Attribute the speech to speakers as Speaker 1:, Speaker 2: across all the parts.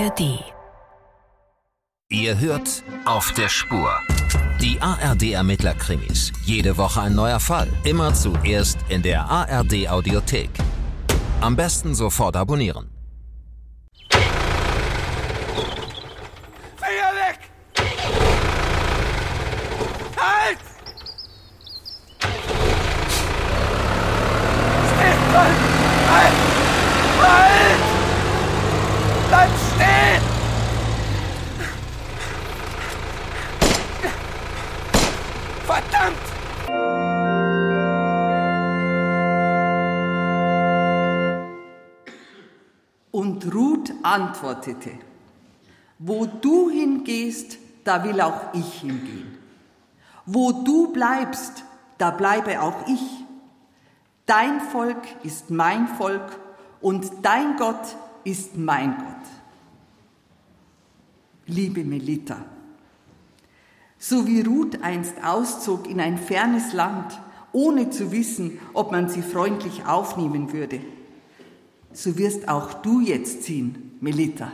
Speaker 1: ARD.
Speaker 2: Ihr hört Auf der Spur. Die ARD-Ermittler-Krimis. Jede Woche ein neuer Fall. Immer zuerst in der ARD-Audiothek. Am besten sofort abonnieren.
Speaker 3: Finger weg! Halt! Stefan! Halt! Halt! Bleib stehen! Verdammt!
Speaker 4: Und Ruth antwortete: Wo du hingehst, da will auch ich hingehen. Wo du bleibst, da bleibe auch ich. Dein Volk ist mein Volk und dein Gott ist mein Gott. Liebe Melita, so wie Ruth einst auszog in ein fernes Land, ohne zu wissen, ob man sie freundlich aufnehmen würde, so wirst auch du jetzt ziehen, Melita.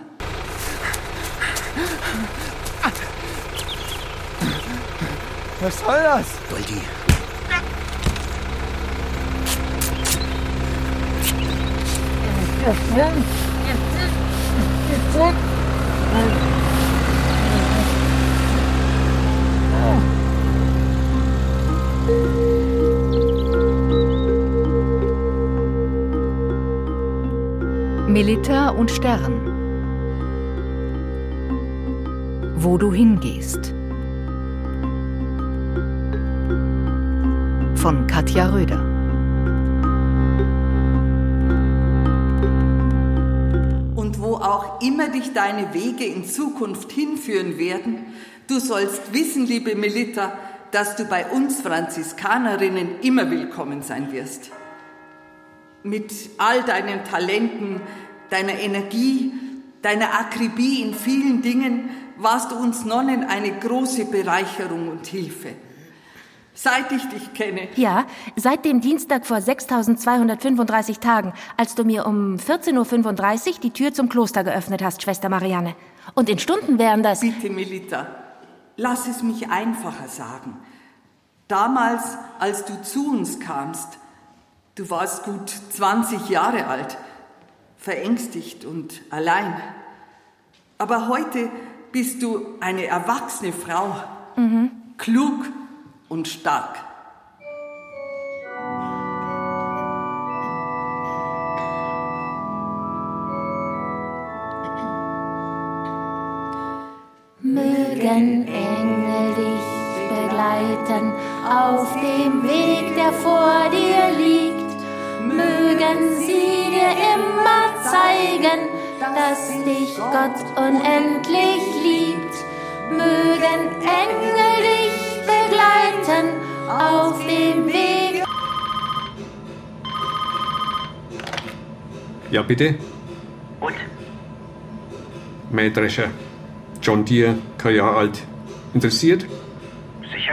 Speaker 3: Was soll das?
Speaker 5: Goldi.
Speaker 1: Melita und Stern. Wo du hingehst. Von Katja Röder.
Speaker 4: Und wo auch immer dich deine Wege in Zukunft hinführen werden, du sollst wissen, liebe Melita, dass du bei uns Franziskanerinnen immer willkommen sein wirst. Mit all deinen Talenten, deiner Energie, deiner Akribie in vielen Dingen warst du uns Nonnen eine große Bereicherung und Hilfe. Seit ich dich kenne.
Speaker 6: Ja, seit dem Dienstag vor 6235 Tagen, als du mir um 14.35 Uhr die Tür zum Kloster geöffnet hast, Schwester Marianne. Und in Stunden wären das...
Speaker 4: Bitte, Melita, lass es mich einfacher sagen. Damals, als du zu uns kamst, du warst gut 20 Jahre alt, verängstigt und allein. Aber heute bist du eine erwachsene Frau, klug und stark.
Speaker 7: Mögen Engel dich begleiten auf dem Weg, der vor dir liegt. Mögen sie dir immer zeigen, dass dich Gott unendlich liebt. Mögen Engel dich begleiten auf dem Weg.
Speaker 8: Ja, bitte?
Speaker 5: Und?
Speaker 8: Mähdrescher. John Deere, kein Jahr alt. Interessiert?
Speaker 5: Sicher?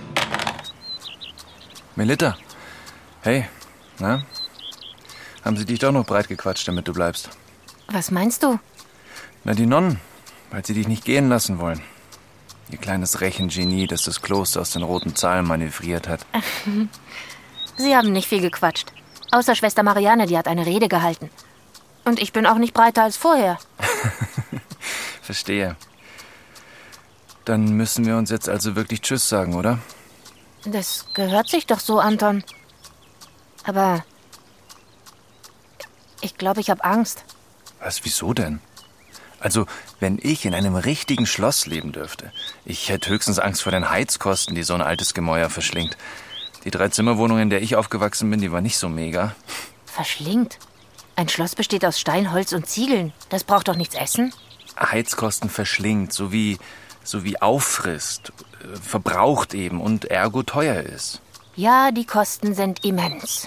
Speaker 9: Melita. Hey, na? Haben sie dich doch noch breit gequatscht, damit du bleibst?
Speaker 6: Was meinst du?
Speaker 9: Na, die Nonnen, weil sie dich nicht gehen lassen wollen. Ihr kleines Rechengenie, das das Kloster aus den roten Zahlen manövriert hat.
Speaker 6: Sie haben nicht viel gequatscht. Außer Schwester Marianne, die hat eine Rede gehalten. Und ich bin auch nicht breiter als vorher.
Speaker 9: Verstehe. Dann müssen wir uns jetzt also wirklich Tschüss sagen, oder?
Speaker 6: Das gehört sich doch so, Anton. Aber ich glaube, ich habe Angst.
Speaker 9: Was, wieso denn? Also, wenn ich in einem richtigen Schloss leben dürfte, ich hätte höchstens Angst vor den Heizkosten, die so ein altes Gemäuer verschlingt. Die 3-Zimmer-Wohnung, in der ich aufgewachsen bin, die war nicht so mega.
Speaker 6: Verschlingt? Ein Schloss besteht aus Stein, Holz und Ziegeln. Das braucht doch nichts essen?
Speaker 9: Heizkosten verschlingt, so wie auffrisst, verbraucht eben und ergo teuer ist.
Speaker 6: Ja, die Kosten sind immens.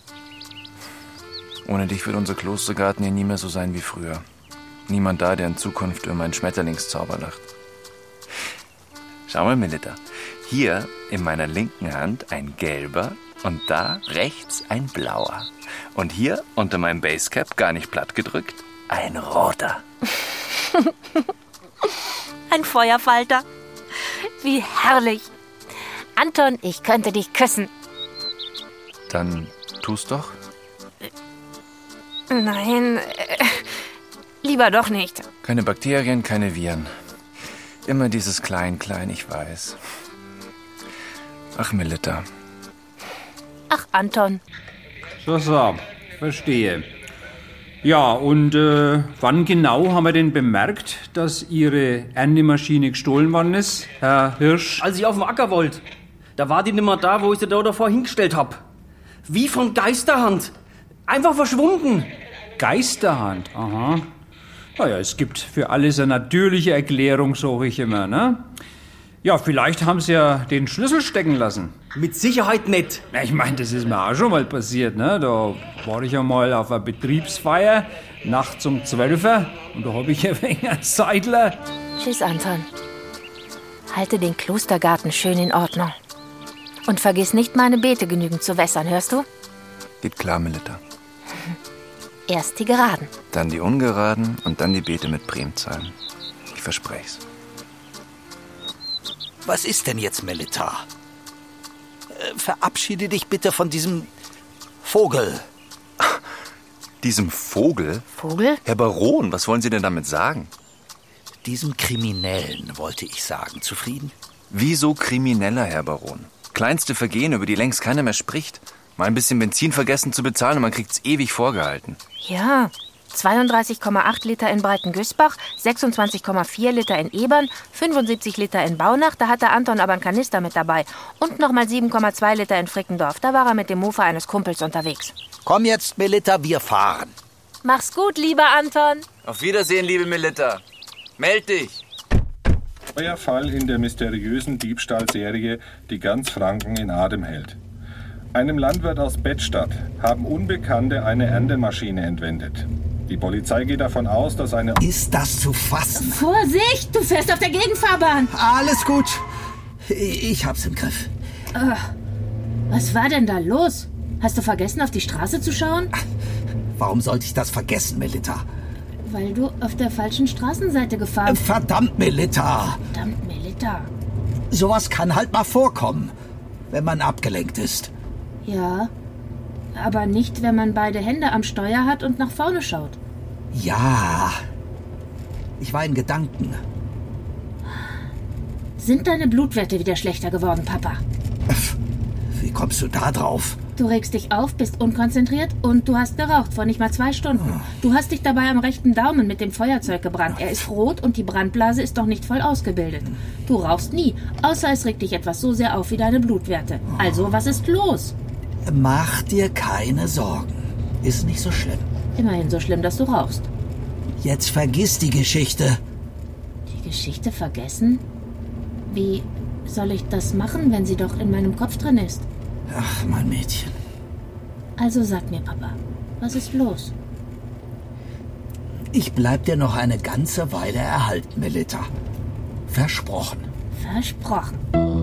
Speaker 9: Ohne dich wird unser Klostergarten hier nie mehr so sein wie früher. Niemand da, der in Zukunft über meinen Schmetterlingszauber lacht. Schau mal, Melita. Hier in meiner linken Hand ein gelber und da rechts ein blauer. Und hier unter meinem Basecap, gar nicht platt gedrückt, ein roter.
Speaker 6: Ein Feuerfalter. Wie herrlich. Anton, ich könnte dich küssen.
Speaker 9: Dann tu's doch.
Speaker 6: Nein, lieber doch nicht.
Speaker 9: Keine Bakterien, keine Viren. Immer dieses Klein, ich weiß. Ach, Melitta.
Speaker 6: Ach, Anton.
Speaker 10: So, verstehe. Ja, und wann genau haben wir denn bemerkt, dass Ihre Erntemaschine gestohlen worden ist, Herr Hirsch?
Speaker 11: Als ich auf dem Acker wollte. Da war die nimmer da, wo ich sie da davor hingestellt hab. Wie von Geisterhand. Einfach verschwunden.
Speaker 10: Geisterhand, aha. Naja, es gibt für alles eine natürliche Erklärung, sag ich immer, ne? Ja, vielleicht haben Sie ja den Schlüssel stecken lassen.
Speaker 11: Mit Sicherheit nicht.
Speaker 10: Na, ich meine, das ist mir auch schon mal passiert, ne? Da war ich einmal auf einer Betriebsfeier, nachts um 12 Uhr, und da habe ich ein wenig einen Seidler.
Speaker 6: Tschüss, Anton. Halte den Klostergarten schön in Ordnung. Und vergiss nicht, meine Beete genügend zu wässern, hörst du?
Speaker 9: Geht klar, Melitta.
Speaker 6: Erst die Geraden.
Speaker 9: Dann die Ungeraden und dann die Beete mit Primzahlen. Ich verspreche es.
Speaker 12: Was ist denn jetzt, Melitta? Verabschiede dich bitte von diesem Vogel.
Speaker 9: Diesem Vogel?
Speaker 6: Vogel?
Speaker 9: Herr Baron, was wollen Sie denn damit sagen?
Speaker 12: Diesem Kriminellen, wollte ich sagen. Zufrieden?
Speaker 9: Wieso Krimineller, Herr Baron? Kleinste Vergehen, über die längst keiner mehr spricht. Mal ein bisschen Benzin vergessen zu bezahlen und man kriegt's ewig vorgehalten.
Speaker 6: Ja, 32,8 Liter in Breitengüßbach, 26,4 Liter in Ebern, 75 Liter in Baunach, da hat der Anton aber einen Kanister mit dabei. Und nochmal 7,2 Liter in Frickendorf, da war er mit dem Mofa eines Kumpels unterwegs.
Speaker 12: Komm jetzt, Melitta, wir fahren.
Speaker 6: Mach's gut, lieber Anton.
Speaker 9: Auf Wiedersehen, liebe Melitta. Meld dich.
Speaker 13: Neuer Fall in der mysteriösen Diebstahlserie, die ganz Franken in Atem hält. Einem Landwirt aus Bettstadt haben Unbekannte eine Erntemaschine entwendet. Die Polizei geht davon aus, dass eine...
Speaker 12: Ist das zu fassen?
Speaker 7: Vorsicht, du fährst auf der Gegenfahrbahn.
Speaker 12: Alles gut. Ich hab's im Griff.
Speaker 7: Was war denn da los? Hast du vergessen, auf die Straße zu schauen?
Speaker 12: Warum sollte ich das vergessen, Melitta?
Speaker 7: Weil du auf der falschen Straßenseite gefahren bist.
Speaker 12: Verdammt, Melitta.
Speaker 7: Verdammt, Melitta.
Speaker 12: Sowas kann halt mal vorkommen, wenn man abgelenkt ist.
Speaker 7: Ja, aber nicht, wenn man beide Hände am Steuer hat und nach vorne schaut.
Speaker 12: Ja, ich war in Gedanken.
Speaker 7: Sind deine Blutwerte wieder schlechter geworden, Papa?
Speaker 12: Wie kommst du da drauf?
Speaker 7: Du regst dich auf, bist unkonzentriert und du hast geraucht vor nicht mal 2 Stunden. Du hast dich dabei am rechten Daumen mit dem Feuerzeug gebrannt. Er ist rot und die Brandblase ist noch nicht voll ausgebildet. Du rauchst nie, außer es regt dich etwas so sehr auf wie deine Blutwerte. Also, was ist los?
Speaker 12: Mach dir keine Sorgen. Ist nicht so schlimm.
Speaker 7: Immerhin so schlimm, dass du rauchst.
Speaker 12: Jetzt vergiss die Geschichte.
Speaker 7: Die Geschichte vergessen? Wie soll ich das machen, wenn sie doch in meinem Kopf drin ist?
Speaker 12: Ach, mein Mädchen.
Speaker 7: Also sag mir, Papa, was ist los?
Speaker 12: Ich bleib dir noch eine ganze Weile erhalten, Melitta. Versprochen.
Speaker 7: Versprochen.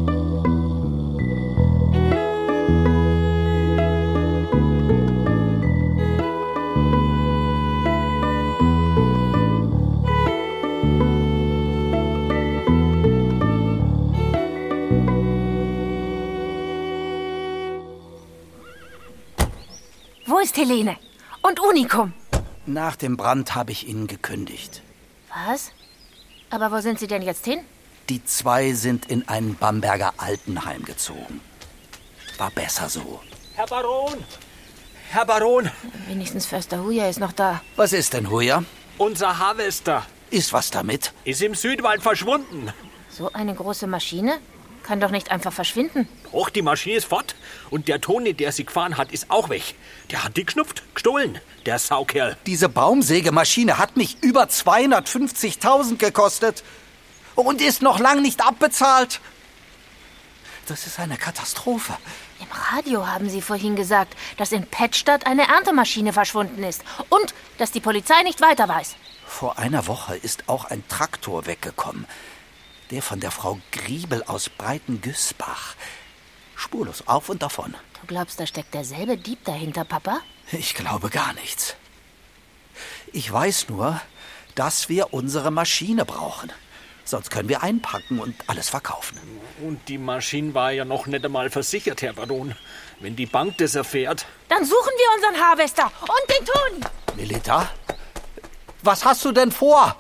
Speaker 6: Wo ist Helene? Und Unikum?
Speaker 12: Nach dem Brand habe ich ihnen gekündigt.
Speaker 6: Was? Aber wo sind sie denn jetzt hin?
Speaker 12: Die 2 sind in ein Bamberger Altenheim gezogen. War besser so.
Speaker 3: Herr Baron! Herr Baron!
Speaker 6: Wenigstens Förster Huja ist noch da.
Speaker 12: Was ist denn, Huja?
Speaker 3: Unser Harvester
Speaker 12: Ist was damit?
Speaker 3: ist im Südwald verschwunden.
Speaker 6: So eine große Maschine? Kann doch nicht einfach verschwinden.
Speaker 3: Doch, die Maschine ist fort. Und der Toni, der sie gefahren hat, ist auch weg. Der hat die geknüpft, gestohlen, der Saukerl.
Speaker 12: Diese Baumsägemaschine hat mich über 250.000 gekostet und ist noch lang nicht abbezahlt. Das ist eine Katastrophe.
Speaker 6: Im Radio haben sie vorhin gesagt, dass in Pettstadt eine Erntemaschine verschwunden ist. Und dass die Polizei nicht weiter weiß.
Speaker 12: Vor einer Woche ist auch ein Traktor weggekommen. Der von der Frau Griebel aus Breitengüßbach. Spurlos auf und davon.
Speaker 6: Du glaubst, da steckt derselbe Dieb dahinter, Papa?
Speaker 12: Ich glaube gar nichts. Ich weiß nur, dass wir unsere Maschine brauchen. Sonst können wir einpacken und alles verkaufen.
Speaker 3: Und die Maschine war ja noch nicht einmal versichert, Herr Baron. Wenn die Bank das erfährt...
Speaker 6: Dann suchen wir unseren Harvester und den Toni.
Speaker 12: Melita, was hast du denn vor?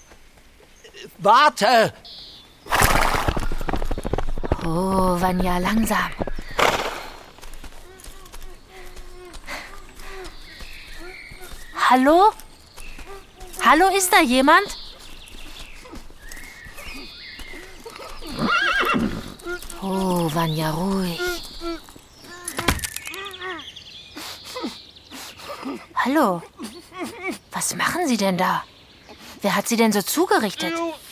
Speaker 12: Warte!
Speaker 6: Oh, Vanya, langsam. Hallo? Hallo, ist da jemand? Oh, Vanya, ruhig. Hallo? Was machen Sie denn da? Wer hat Sie denn so zugerichtet?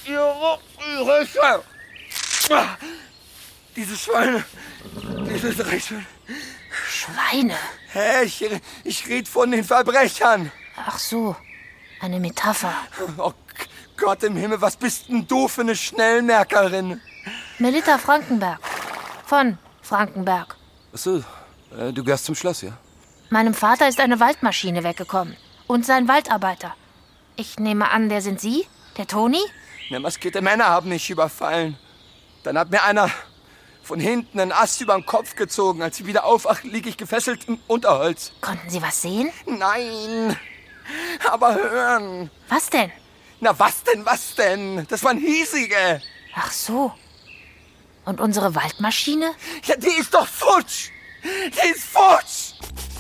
Speaker 14: Diese Schweine. Diese drei Schweine.
Speaker 6: Schweine?
Speaker 14: Hä, ich rede von den Verbrechern.
Speaker 6: Ach so, eine Metapher.
Speaker 14: Oh Gott im Himmel, was bist denn du für eine Schnellmerkerin?
Speaker 6: Melita Frankenberg. Von Frankenberg.
Speaker 14: Achso, du gehörst zum Schloss, ja?
Speaker 6: Meinem Vater ist eine Waldmaschine weggekommen. Und sein Waldarbeiter. Ich nehme an, der sind Sie? Der Toni?
Speaker 14: Ne, maskierte Männer haben mich überfallen. Dann hat mir einer von hinten einen Ast über den Kopf gezogen. Als ich wieder aufwache, liege ich gefesselt im Unterholz.
Speaker 6: Konnten Sie was sehen?
Speaker 14: Nein, aber hören.
Speaker 6: Was denn?
Speaker 14: Na, was denn? Das waren hiesige.
Speaker 6: Ach so. Und unsere Waldmaschine?
Speaker 14: Ja, die ist doch futsch. Die ist futsch.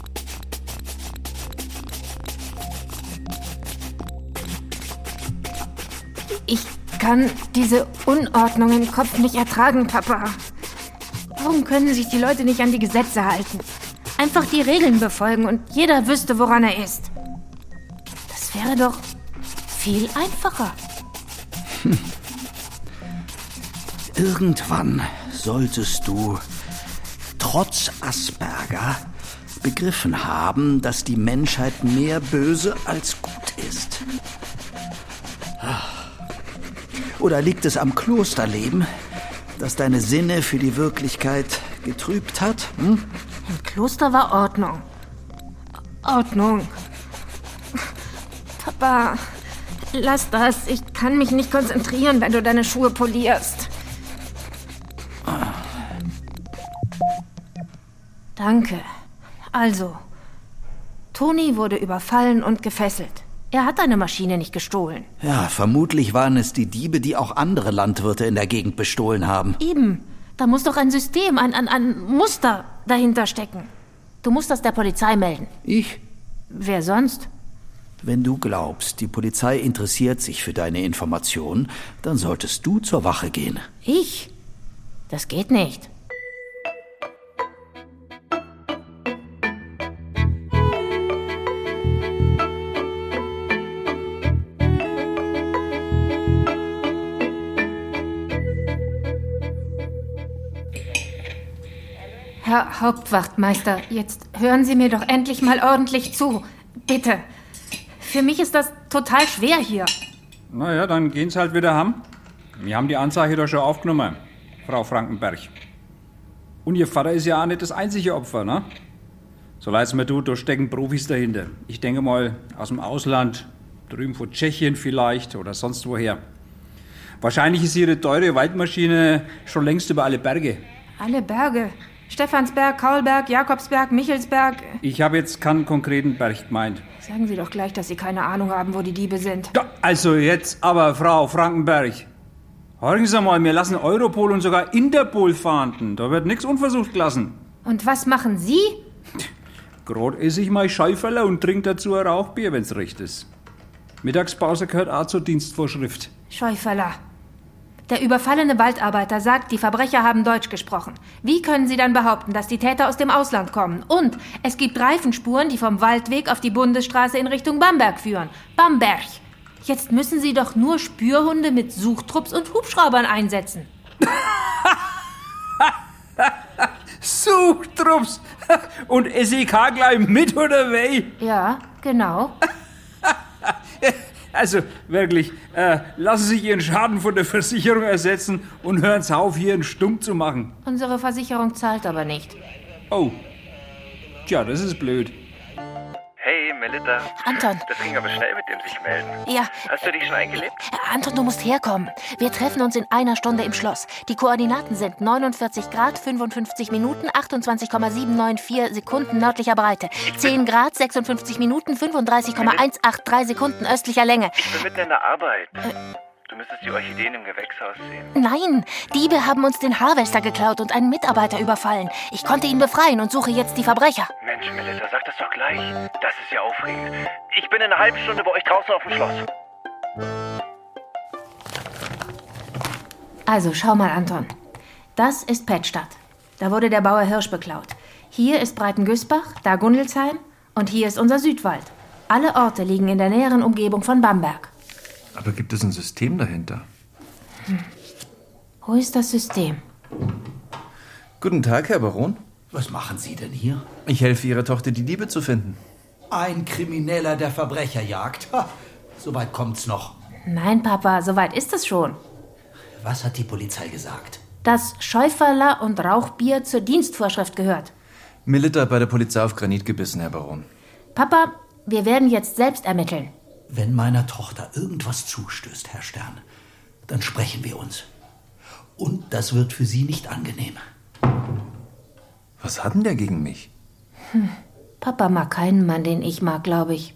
Speaker 6: Ich kann diese Unordnung im Kopf nicht ertragen, Papa. Warum können sich die Leute nicht an die Gesetze halten? Einfach die Regeln befolgen und jeder wüsste, woran er ist. Das wäre doch viel einfacher.
Speaker 12: Irgendwann solltest du, trotz Asperger, begriffen haben, dass die Menschheit mehr böse als gut ist. Oder liegt es am Klosterleben, das deine Sinne für die Wirklichkeit getrübt hat? Hm?
Speaker 6: Im Kloster war Ordnung. Ordnung. Papa, lass das. Ich kann mich nicht konzentrieren, wenn du deine Schuhe polierst. Danke. Also, Toni wurde überfallen und gefesselt. Er hat eine Maschine nicht gestohlen.
Speaker 12: Ja, vermutlich waren es die Diebe, die auch andere Landwirte in der Gegend bestohlen haben.
Speaker 6: Eben. Da muss doch ein System, ein Muster dahinter stecken. Du musst das der Polizei melden.
Speaker 12: Ich?
Speaker 6: Wer sonst?
Speaker 12: Wenn du glaubst, die Polizei interessiert sich für deine Informationen, dann solltest du zur Wache gehen.
Speaker 6: Ich? Das geht nicht. Herr Hauptwachtmeister, jetzt hören Sie mir doch endlich mal ordentlich zu. Bitte. Für mich ist das total schwer hier.
Speaker 10: Naja, dann gehen Sie halt wieder heim. Wir haben die Anzeige doch schon aufgenommen, Frau Frankenberg. Und Ihr Vater ist ja auch nicht das einzige Opfer, ne? So leid's mir tut, da stecken Profis dahinter. Ich denke mal aus dem Ausland, drüben von Tschechien vielleicht oder sonst woher. Wahrscheinlich ist Ihre teure Waldmaschine schon längst über alle Berge.
Speaker 6: Alle Berge? Stephansberg, Kaulberg, Jakobsberg, Michelsberg.
Speaker 10: Ich habe jetzt keinen konkreten Berg gemeint.
Speaker 6: Sagen Sie doch gleich, dass Sie keine Ahnung haben, wo die Diebe sind.
Speaker 10: Ja, also jetzt aber, Frau Frankenberg. Hören Sie mal, wir lassen Europol und sogar Interpol fahnden. Da wird nichts unversucht gelassen.
Speaker 6: Und was machen Sie?
Speaker 10: Gerade esse ich mal Schäuferler und trinke dazu ein Rauchbier, wenn's recht ist. Mittagspause gehört auch zur Dienstvorschrift.
Speaker 6: Schäuferler. Der überfallene Waldarbeiter sagt, die Verbrecher haben Deutsch gesprochen. Wie können Sie dann behaupten, dass die Täter aus dem Ausland kommen? Und es gibt Reifenspuren, die vom Waldweg auf die Bundesstraße in Richtung Bamberg führen. Bamberg. Jetzt müssen Sie doch nur Spürhunde mit Suchtrupps und Hubschraubern einsetzen.
Speaker 10: Suchtrupps? Und SEK gleich mit, oder weh?
Speaker 6: Ja, genau.
Speaker 10: Also, wirklich, lassen Sie sich Ihren Schaden von der Versicherung ersetzen und hören Sie auf, hier einen Stumm zu machen.
Speaker 6: Unsere Versicherung zahlt aber nicht.
Speaker 10: Oh. Tja, das ist blöd.
Speaker 9: Hey,
Speaker 15: Melita.
Speaker 6: Anton.
Speaker 15: Das ging aber schnell mit dem sich melden.
Speaker 6: Ja.
Speaker 15: Hast du dich schon eingelebt?
Speaker 6: Anton, du musst herkommen. Wir treffen uns in 1 Stunde im Schloss. Die Koordinaten sind 49 Grad, 55 Minuten, 28,794 Sekunden nördlicher Breite. 10 Grad, 56 Minuten, 35,183 Sekunden östlicher Länge.
Speaker 15: Ich bin mitten in der Arbeit. Du müsstest die Orchideen im Gewächshaus sehen.
Speaker 6: Nein, Diebe haben uns den Harvester geklaut und einen Mitarbeiter überfallen. Ich konnte ihn befreien und suche jetzt die Verbrecher.
Speaker 15: Mensch, Melita, sag das doch gleich. Das ist ja aufregend. Ich bin in einer halben Stunde bei euch draußen auf dem Schloss.
Speaker 6: Also, schau mal, Anton. Das ist Pettstadt. Da wurde der Bauer Hirsch beklaut. Hier ist Breitengüßbach, da Gundelsheim und hier ist unser Südwald. Alle Orte liegen in der näheren Umgebung von Bamberg.
Speaker 9: Aber gibt es ein System dahinter?
Speaker 6: Wo ist das System?
Speaker 9: Guten Tag, Herr Baron.
Speaker 12: Was machen Sie denn hier?
Speaker 9: Ich helfe Ihrer Tochter, die Diebe zu finden.
Speaker 12: Ein Krimineller, der Verbrecher jagt. So weit kommt's noch.
Speaker 6: Nein, Papa, so weit ist es schon.
Speaker 12: Was hat die Polizei gesagt?
Speaker 6: Dass Schäuferler und Rauchbier zur Dienstvorschrift gehört.
Speaker 9: Melita hat bei der Polizei auf Granit gebissen, Herr Baron.
Speaker 6: Papa, wir werden jetzt selbst ermitteln.
Speaker 12: Wenn meiner Tochter irgendwas zustößt, Herr Stern, dann sprechen wir uns. Und das wird für Sie nicht angenehm.
Speaker 9: Was hat denn der gegen mich?
Speaker 6: Papa mag keinen Mann, den ich mag, glaube ich.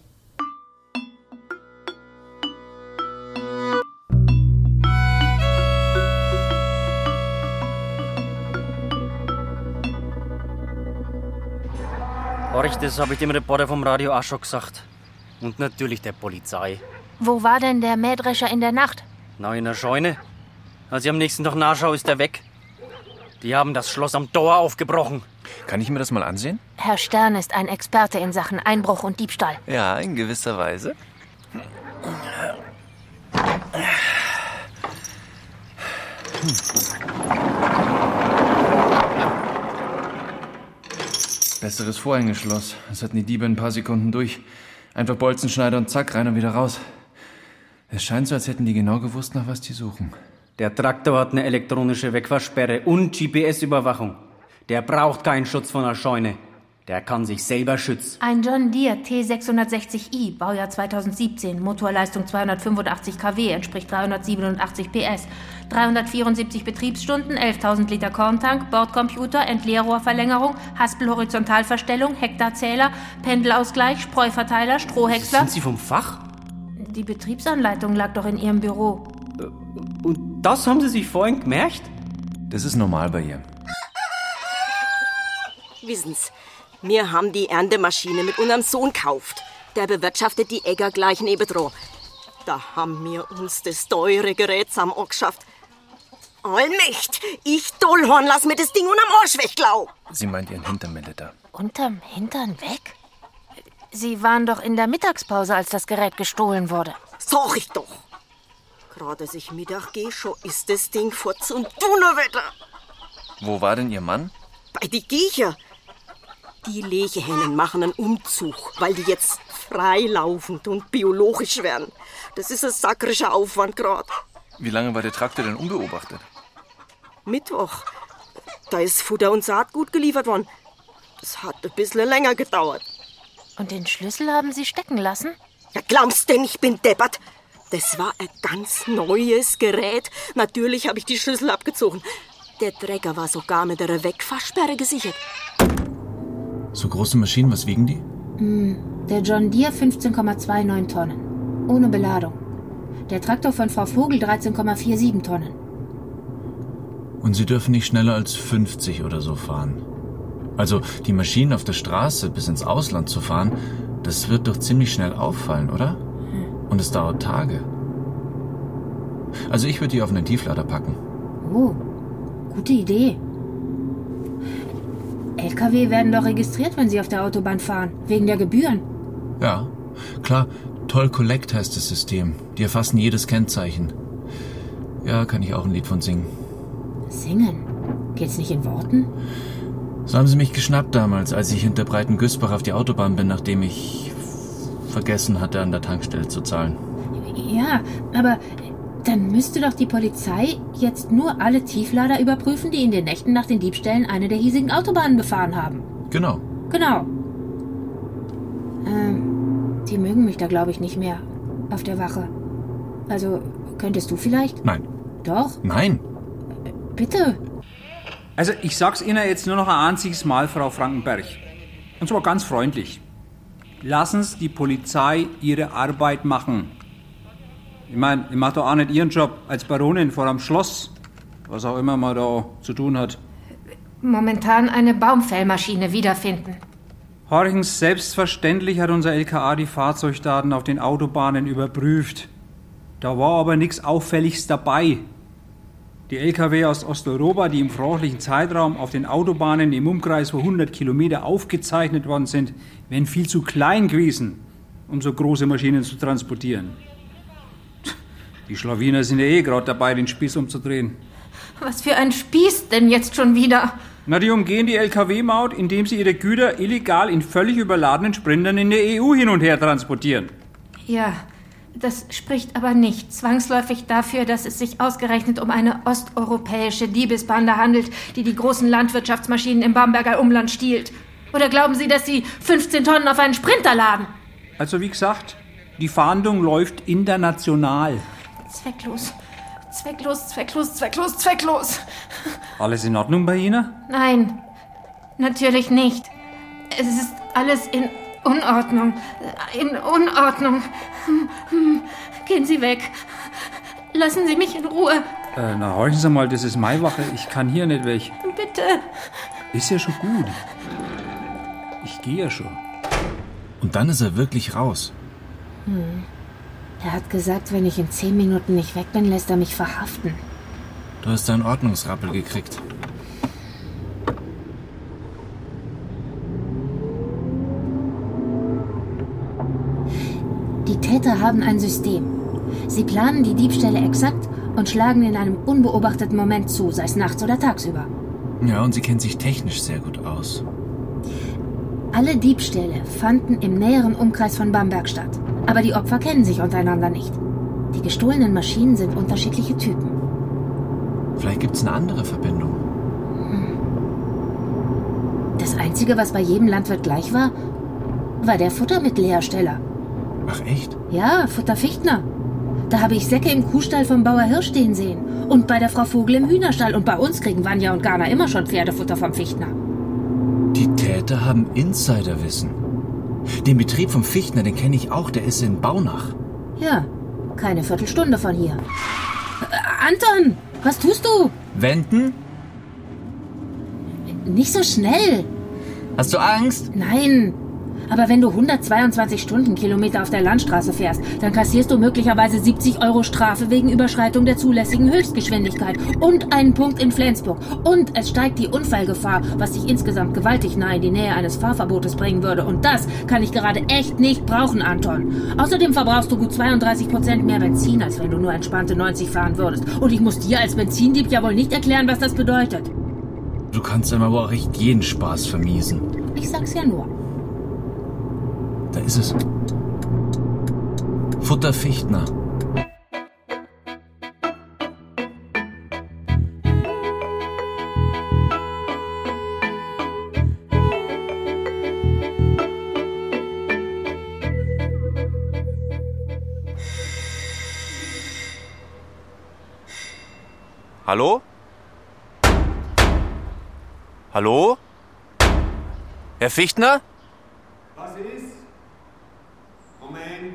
Speaker 11: Horch, das habe ich dem Reporter vom Radio auch schon gesagt. Und natürlich der Polizei.
Speaker 6: Wo war denn der Mähdrescher in der Nacht?
Speaker 11: Na, in der Scheune. Als ich am nächsten Tag nachschaue, ist er weg. Die haben das Schloss am Tor aufgebrochen.
Speaker 9: Kann ich mir das mal ansehen?
Speaker 6: Herr Stern ist ein Experte in Sachen Einbruch und Diebstahl.
Speaker 9: Ja, in gewisser Weise. Besseres Vorhängeschloss. Das hatten die Diebe in ein paar Sekunden durch. Einfach Bolzenschneider und zack, rein und wieder raus. Es scheint so, als hätten die genau gewusst, nach was die suchen.
Speaker 11: Der Traktor hat eine elektronische Wegfahrsperre und GPS-Überwachung. Der braucht keinen Schutz von der Scheune. Der kann sich selber schützen.
Speaker 6: Ein John Deere T660i, Baujahr 2017, Motorleistung 285 kW, entspricht 387 PS, 374 Betriebsstunden, 11.000 Liter Korntank, Bordcomputer, Entleerrohrverlängerung, Haspel-Horizontalverstellung, Hektarzähler, Pendelausgleich, Spreuverteiler, Strohhäcksler.
Speaker 11: Sind Sie vom Fach?
Speaker 6: Die Betriebsanleitung lag doch in Ihrem Büro.
Speaker 11: Und das haben Sie sich vorhin gemerkt?
Speaker 9: Das ist normal bei ihr.
Speaker 16: Wissen's, wir haben die Erntemaschine mit unserem Sohn gekauft. Der bewirtschaftet die Äcker gleich nebendran. Da haben wir uns das teure Gerät zusammen angeschafft. Allmächt, ich Dollhorn, lass mir das Ding unterm Arsch weglau.
Speaker 9: Sie meint Ihren Hintern, Melita.
Speaker 6: Unterm Hintern weg? Sie waren doch in der Mittagspause, als das Gerät gestohlen wurde.
Speaker 16: Sag ich doch. Gerade als ich Mittag gehe, schon ist das Ding fort und Donnerwetter.
Speaker 9: Wo war denn Ihr Mann?
Speaker 16: Bei die Giecher. Die Legehennen machen einen Umzug, weil die jetzt freilaufend und biologisch werden. Das ist ein sakrischer Aufwand gerade.
Speaker 9: Wie lange war der Traktor denn unbeobachtet?
Speaker 16: Mittwoch. Da ist Futter und Saatgut geliefert worden. Das hat ein bisschen länger gedauert.
Speaker 6: Und den Schlüssel haben Sie stecken lassen?
Speaker 16: Ja, glaubst denn, ich bin deppert? Das war ein ganz neues Gerät. Natürlich habe ich die Schlüssel abgezogen. Der Träger war sogar mit einer Wegfahrsperre gesichert.
Speaker 9: So große Maschinen, was wiegen die?
Speaker 7: Der John Deere 15,29 Tonnen. Ohne Beladung. Der Traktor von Frau Vogel 13,47 Tonnen.
Speaker 9: Und Sie dürfen nicht schneller als 50 oder so fahren. Also die Maschinen auf der Straße bis ins Ausland zu fahren, das wird doch ziemlich schnell auffallen, oder? Und es dauert Tage. Also ich würde die auf einen Tieflader packen.
Speaker 7: Oh, gute Idee. LKW werden doch registriert, wenn sie auf der Autobahn fahren, wegen der Gebühren.
Speaker 9: Ja, klar. Toll Collect heißt das System. Die erfassen jedes Kennzeichen. Ja, kann ich auch ein Lied von singen.
Speaker 7: Singen? Geht's nicht in Worten?
Speaker 9: So haben sie mich geschnappt damals, als ich hinter Breitengüßbach auf die Autobahn bin, nachdem ich vergessen hatte, an der Tankstelle zu zahlen.
Speaker 7: Ja, aber dann müsste doch die Polizei jetzt nur alle Tieflader überprüfen, die in den Nächten nach den Diebstählen eine der hiesigen Autobahnen befahren haben.
Speaker 9: Genau.
Speaker 7: Genau. Die mögen mich da, glaube ich, nicht mehr. Auf der Wache. Also, könntest du vielleicht?
Speaker 9: Nein.
Speaker 7: Doch?
Speaker 9: Nein.
Speaker 7: Bitte.
Speaker 10: Also, ich sag's Ihnen jetzt nur noch ein einziges Mal, Frau Frankenberg. Und zwar ganz freundlich. Lassen Sie die Polizei ihre Arbeit machen. Ich meine, ich mache doch auch nicht Ihren Job als Baronin vor am Schloss. Was auch immer man da zu tun hat.
Speaker 6: Momentan eine Baumfällmaschine wiederfinden.
Speaker 10: Horchens, selbstverständlich hat unser LKA die Fahrzeugdaten auf den Autobahnen überprüft. Da war aber nichts Auffälliges dabei. Die LKW aus Osteuropa, die im frühlichen Zeitraum auf den Autobahnen im Umkreis von 100 Kilometer aufgezeichnet worden sind, wären viel zu klein gewesen, um so große Maschinen zu transportieren. Die Schlawiner sind ja gerade dabei, den Spieß umzudrehen.
Speaker 6: Was für ein Spieß denn jetzt schon wieder?
Speaker 10: Na, die umgehen die LKW-Maut, indem sie ihre Güter illegal in völlig überladenen Sprintern in der EU hin und her transportieren.
Speaker 6: Ja, das spricht aber nicht zwangsläufig dafür, dass es sich ausgerechnet um eine osteuropäische Diebesbande handelt, die die großen Landwirtschaftsmaschinen im Bamberger Umland stiehlt. Oder glauben Sie, dass sie 15 Tonnen auf einen Sprinter laden?
Speaker 10: Also wie gesagt, die Fahndung läuft international.
Speaker 6: Zwecklos. Zwecklos, zwecklos, zwecklos, zwecklos.
Speaker 10: Alles in Ordnung bei Ihnen?
Speaker 6: Nein, natürlich nicht. Es ist alles in Unordnung. In Unordnung. Gehen Sie weg. Lassen Sie mich in Ruhe.
Speaker 10: Na, horchen Sie mal, das ist Maiwache. Ich kann hier nicht weg.
Speaker 6: Bitte.
Speaker 10: Ist ja schon gut. Ich gehe ja schon.
Speaker 9: Und dann ist er wirklich raus.
Speaker 7: Er hat gesagt, wenn ich in 10 Minuten nicht weg bin, lässt er mich verhaften.
Speaker 9: Du hast einen Ordnungsrappel gekriegt.
Speaker 7: Die Täter haben ein System. Sie planen die Diebstähle exakt und schlagen in einem unbeobachteten Moment zu, sei es nachts oder tagsüber.
Speaker 9: Ja, und sie kennt sich technisch sehr gut aus.
Speaker 7: Alle Diebstähle fanden im näheren Umkreis von Bamberg statt. Aber die Opfer kennen sich untereinander nicht. Die gestohlenen Maschinen sind unterschiedliche Typen.
Speaker 9: Vielleicht gibt's eine andere Verbindung.
Speaker 7: Das Einzige, was bei jedem Landwirt gleich war, war der Futtermittelhersteller.
Speaker 9: Ach echt?
Speaker 7: Ja, Futter Fichtner. Da habe ich Säcke im Kuhstall vom Bauer Hirsch stehen sehen. Und bei der Frau Vogel im Hühnerstall. Und bei uns kriegen Vanja und Garner immer schon Pferdefutter vom Fichtner.
Speaker 9: Die Täter haben Insiderwissen. Den Betrieb vom Fichtner, den kenne ich auch, der ist in Baunach.
Speaker 7: Ja, keine Viertelstunde von hier. Anton, was tust du?
Speaker 9: Wenden?
Speaker 7: Nicht so schnell.
Speaker 9: Hast du Angst?
Speaker 7: Nein. Aber wenn du 122 Stundenkilometer auf der Landstraße fährst, dann kassierst du möglicherweise 70 € Strafe wegen Überschreitung der zulässigen Höchstgeschwindigkeit und einen Punkt in Flensburg. Und es steigt die Unfallgefahr, was dich insgesamt gewaltig nahe in die Nähe eines Fahrverbotes bringen würde. Und das kann ich gerade echt nicht brauchen, Anton. Außerdem verbrauchst du gut 32% mehr Benzin, als wenn du nur entspannte 90 fahren würdest. Und ich muss dir als Benzindieb ja wohl nicht erklären, was das bedeutet.
Speaker 9: Du kannst einem aber auch echt jeden Spaß vermiesen.
Speaker 7: Ich sag's ja nur.
Speaker 9: Da ist es. Futter Fichtner.
Speaker 17: Hallo? Hallo? Herr Fichtner?
Speaker 8: Was ist? Moment.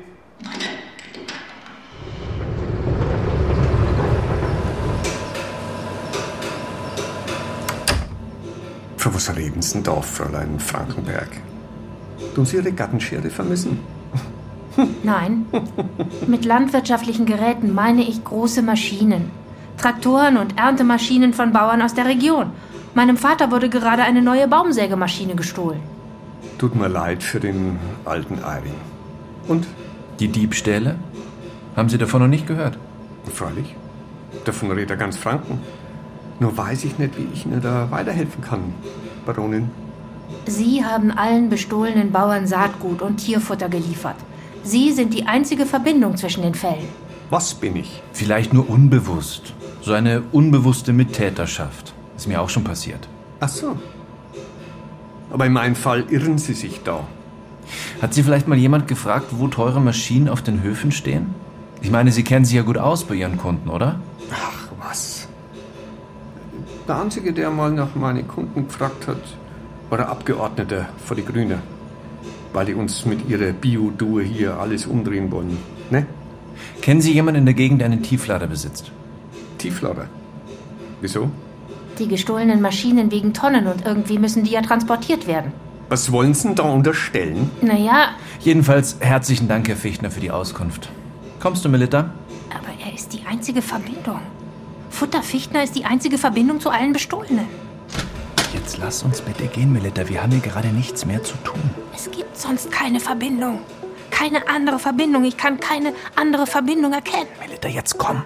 Speaker 8: Für was reden Sie denn da, Fräulein Frankenberg? Tun Sie Ihre Gartenschere vermissen?
Speaker 6: Nein. Mit landwirtschaftlichen Geräten meine ich große Maschinen. Traktoren und Erntemaschinen von Bauern aus der Region. Meinem Vater wurde gerade eine neue Baumsägemaschine gestohlen.
Speaker 8: Tut mir leid für den alten Eiring. Und?
Speaker 9: Die Diebstähle? Haben Sie davon noch nicht gehört?
Speaker 8: Freilich. Davon redet ganz Franken. Nur weiß ich nicht, wie ich Ihnen da weiterhelfen kann, Baronin.
Speaker 6: Sie haben allen bestohlenen Bauern Saatgut und Tierfutter geliefert. Sie sind die einzige Verbindung zwischen den Fällen.
Speaker 8: Was bin ich?
Speaker 9: Vielleicht nur unbewusst. So eine unbewusste Mittäterschaft. Ist mir auch schon passiert.
Speaker 8: Ach so. Aber in meinem Fall irren Sie sich da.
Speaker 9: Hat Sie vielleicht mal jemand gefragt, wo teure Maschinen auf den Höfen stehen? Ich meine, Sie kennen sich ja gut aus bei Ihren Kunden, oder?
Speaker 8: Ach, was? Der Einzige, der mal nach meinen Kunden gefragt hat, war der Abgeordnete für die Grüne. Weil die uns mit ihrer Bio-Due hier alles umdrehen wollen. Ne?
Speaker 9: Kennen Sie jemanden in der Gegend, der einen Tieflader besitzt?
Speaker 8: Tieflader? Wieso?
Speaker 6: Die gestohlenen Maschinen wiegen Tonnen und irgendwie müssen die ja transportiert werden.
Speaker 8: Was wollen Sie denn da unterstellen?
Speaker 6: Naja.
Speaker 9: Jedenfalls herzlichen Dank, Herr Fichtner, für die Auskunft. Kommst du, Melitta?
Speaker 6: Aber er ist die einzige Verbindung. Futter Fichtner ist die einzige Verbindung zu allen Bestohlenen.
Speaker 9: Jetzt lass uns bitte gehen, Melitta. Wir haben hier gerade nichts mehr zu tun.
Speaker 6: Es gibt sonst keine Verbindung. Keine andere Verbindung. Ich kann keine andere Verbindung erkennen.
Speaker 9: Melitta, jetzt komm.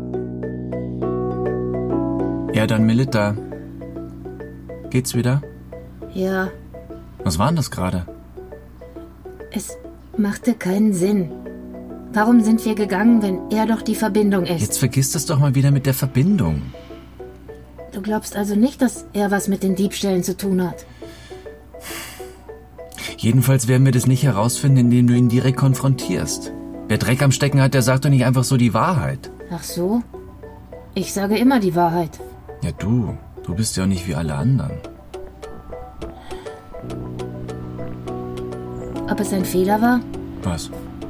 Speaker 9: Ja, dann Melitta. Geht's wieder?
Speaker 7: Ja,
Speaker 9: Was war denn das gerade?
Speaker 7: es machte keinen Sinn. Warum sind wir gegangen, wenn er doch die Verbindung ist?
Speaker 9: Jetzt vergiss das doch mal wieder mit der Verbindung.
Speaker 7: Du glaubst also nicht, dass er was mit den Diebstählen zu tun hat?
Speaker 9: Jedenfalls werden wir das nicht herausfinden, indem du ihn direkt konfrontierst. Wer Dreck am Stecken hat, der sagt doch nicht einfach so die Wahrheit.
Speaker 7: Ach so? Ich sage immer die Wahrheit.
Speaker 9: Ja, du bist ja auch nicht wie alle anderen.
Speaker 7: Ob es ein Fehler war?
Speaker 9: Was?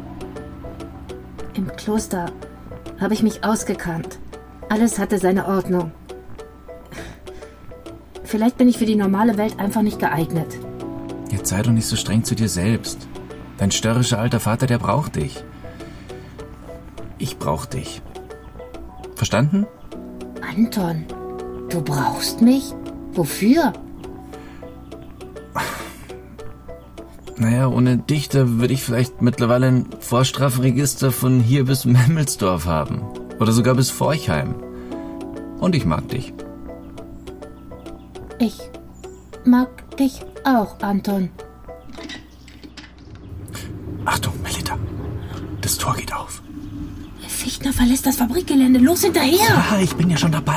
Speaker 7: Im Kloster habe ich mich ausgekannt. Alles hatte seine Ordnung. Vielleicht bin ich für die normale Welt einfach nicht geeignet.
Speaker 9: Jetzt sei doch nicht so streng zu dir selbst. Dein störrischer alter Vater, der braucht dich. Ich brauch dich. Verstanden?
Speaker 7: Anton, du brauchst mich? Wofür?
Speaker 9: Naja, ohne dich, da würde ich vielleicht mittlerweile ein Vorstrafenregister von hier bis Memmelsdorf haben. Oder sogar bis Forchheim. Und ich mag dich.
Speaker 7: Ich mag dich auch, Anton.
Speaker 9: Achtung, Melitta. Das Tor geht auf.
Speaker 7: Fichtner verlässt das Fabrikgelände. Los hinterher!
Speaker 9: Ja, ich bin ja schon dabei.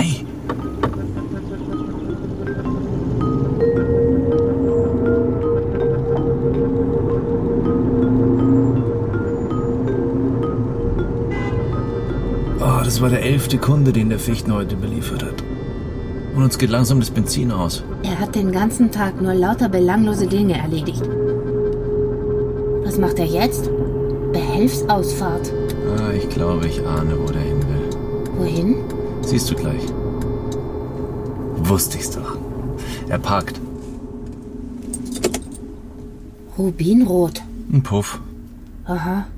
Speaker 9: Oh, das war der 11. Kunde, den der Fichtner heute beliefert hat. Und uns geht langsam das Benzin aus.
Speaker 7: Er hat den ganzen Tag nur lauter belanglose Dinge erledigt. Was macht er jetzt? Behelfsausfahrt.
Speaker 9: Ich glaube, ich ahne, wo der hin will.
Speaker 7: Wohin?
Speaker 9: Siehst du gleich. Wusste ich's doch. Er parkt.
Speaker 7: Rubinrot.
Speaker 9: Ein Puff.
Speaker 7: Aha.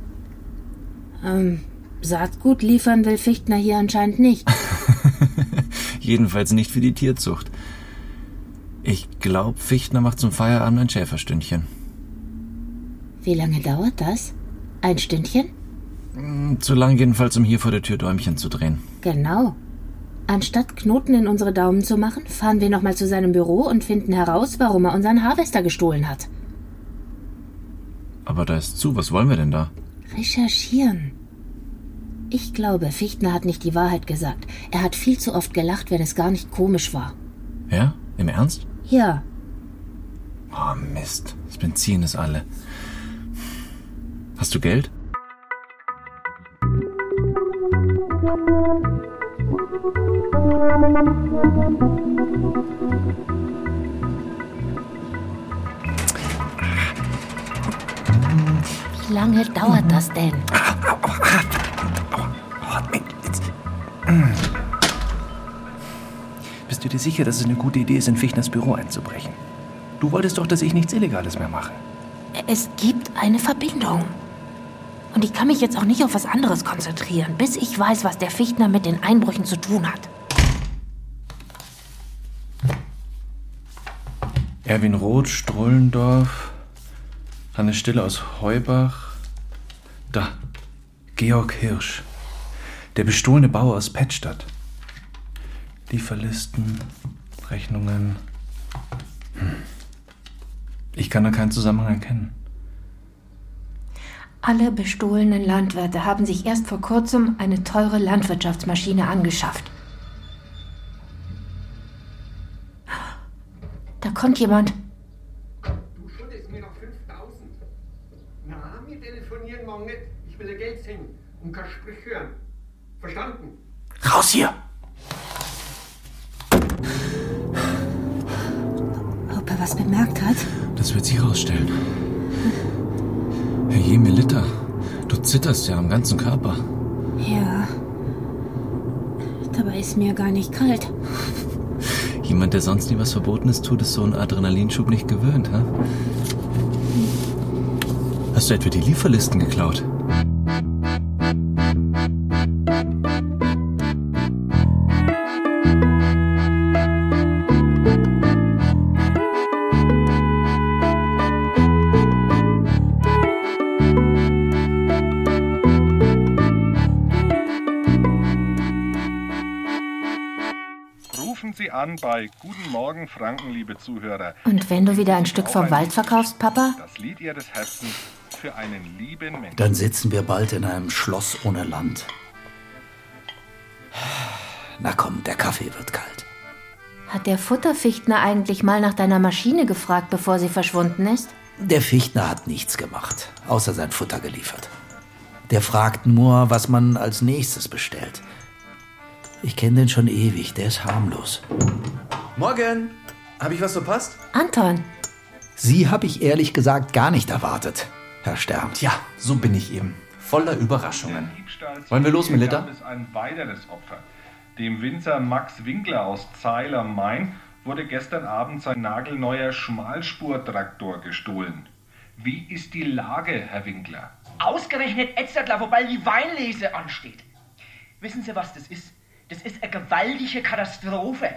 Speaker 7: Saatgut liefern will Fichtner hier anscheinend nicht.
Speaker 9: Jedenfalls nicht für die Tierzucht. Ich glaube, Fichtner macht zum Feierabend ein Schäferstündchen.
Speaker 7: Wie lange dauert das? Ein Stündchen?
Speaker 9: Zu lang jedenfalls, um hier vor der Tür Däumchen zu drehen.
Speaker 7: Genau. Anstatt Knoten in unsere Daumen zu machen, fahren wir nochmal zu seinem Büro und finden heraus, warum er unseren Harvester gestohlen hat.
Speaker 9: Aber da ist zu. Was wollen wir denn da?
Speaker 7: Recherchieren. Ich glaube, Fichtner hat nicht die Wahrheit gesagt. Er hat viel zu oft gelacht, wenn es gar nicht komisch war.
Speaker 9: Ja? Im Ernst?
Speaker 7: Ja.
Speaker 9: Oh, Mist. Das Benzin ist alle. Hast du Geld?
Speaker 7: Wie lange dauert das denn?
Speaker 9: Bist du dir sicher, dass es eine gute Idee ist, in Fichtners Büro einzubrechen? Du wolltest doch, dass ich nichts Illegales mehr mache.
Speaker 6: Es gibt eine Verbindung. Und ich kann mich jetzt auch nicht auf was anderes konzentrieren, bis ich weiß, was der Fichtner mit den Einbrüchen zu tun hat.
Speaker 9: Erwin Roth, Strullendorf, Hannes Stille aus Heubach. Da, Georg Hirsch, der bestohlene Bauer aus Pettstadt. Lieferlisten, Rechnungen. Ich kann da keinen Zusammenhang erkennen.
Speaker 6: Alle bestohlenen Landwirte haben sich erst vor kurzem eine teure Landwirtschaftsmaschine angeschafft. Da kommt jemand.
Speaker 8: Du schuldest mir noch 5.000. Ich will Geld sehen und kein Sprich hören. Verstanden?
Speaker 12: Raus hier!
Speaker 7: Ob er was bemerkt hat?
Speaker 9: Das wird sich rausstellen. Herrje, Melitta, du zitterst ja am ganzen Körper.
Speaker 7: Ja. Dabei ist mir gar nicht kalt.
Speaker 9: Jemand, der sonst nie was Verbotenes tut, ist so einen Adrenalinschub nicht gewöhnt, ha? Hast du etwa die Lieferlisten geklaut?
Speaker 13: Rufen Sie an bei Guten Morgen Franken, liebe Zuhörer.
Speaker 6: Und wenn du wieder ein Stück vom Wald verkaufst, Papa?
Speaker 13: Das Lied Ihres Herzens für einen lieben Menschen.
Speaker 12: Dann sitzen wir bald in einem Schloss ohne Land. Na komm, der Kaffee wird kalt.
Speaker 6: Hat der Futterfichtner eigentlich mal nach deiner Maschine gefragt, bevor sie verschwunden ist?
Speaker 12: Der Fichtner hat nichts gemacht, außer sein Futter geliefert. Der fragt nur, was man als nächstes bestellt. Ich kenne den schon ewig, der ist harmlos.
Speaker 17: Morgen! Habe ich was verpasst?
Speaker 6: Anton!
Speaker 12: Sie habe ich ehrlich gesagt gar nicht erwartet, Herr Stern.
Speaker 17: Ja, so bin ich eben. Voller Überraschungen. Wollen wir los, Melitta?
Speaker 13: Gab es ein weiteres Opfer. Dem Winzer Max Winkler aus Zeil am Main wurde gestern Abend sein nagelneuer Schmalspurtraktor gestohlen. Wie ist die Lage, Herr Winkler?
Speaker 18: Ausgerechnet Etzertler, wobei die Weinlese ansteht. Wissen Sie, was das ist? Das ist eine gewaltige Katastrophe.